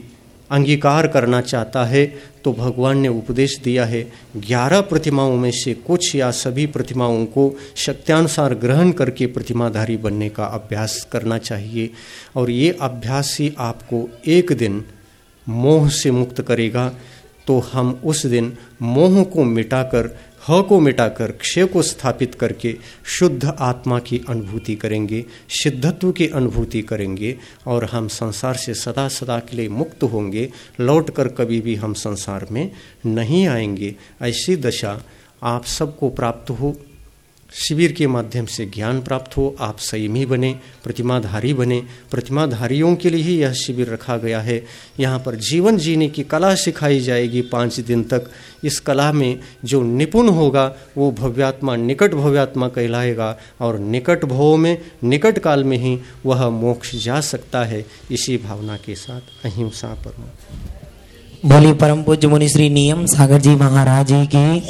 अंगीकार करना चाहता है तो भगवान ने उपदेश दिया है ग्यारह प्रतिमाओं में से कुछ या सभी प्रतिमाओं को शक्त्यानुसार ग्रहण करके प्रतिमाधारी बनने का अभ्यास करना चाहिए। और ये अभ्यास ही आपको एक दिन मोह से मुक्त करेगा। तो हम उस दिन मोह को मिटाकर, ह को मिटाकर क्षय को स्थापित करके शुद्ध आत्मा की अनुभूति करेंगे, सिद्धत्व की अनुभूति करेंगे और हम संसार से सदा सदा के लिए मुक्त होंगे, लौटकर कभी भी हम संसार में नहीं आएंगे। ऐसी दशा आप सबको प्राप्त हो, शिविर के माध्यम से ज्ञान प्राप्त हो, आप संयमी बने, प्रतिमाधारी बने। प्रतिमाधारियों के लिए ही यह शिविर रखा गया है। यहाँ पर जीवन जीने की कला सिखाई जाएगी पाँच दिन तक। इस कला में जो निपुण होगा वो भव्यात्मा, निकट भव्यात्मा कहलाएगा और निकट भव में, निकट काल में ही वह मोक्ष जा सकता है। इसी भावना के साथ अहिंसा परम। बोली परम पूज्य मुनि श्री नियम सागर जी महाराज जी की,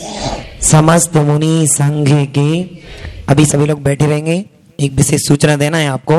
समस्त मुनि संघ की। अभी सभी लोग बैठे रहेंगे। एक विशेष सूचना देना है आपको।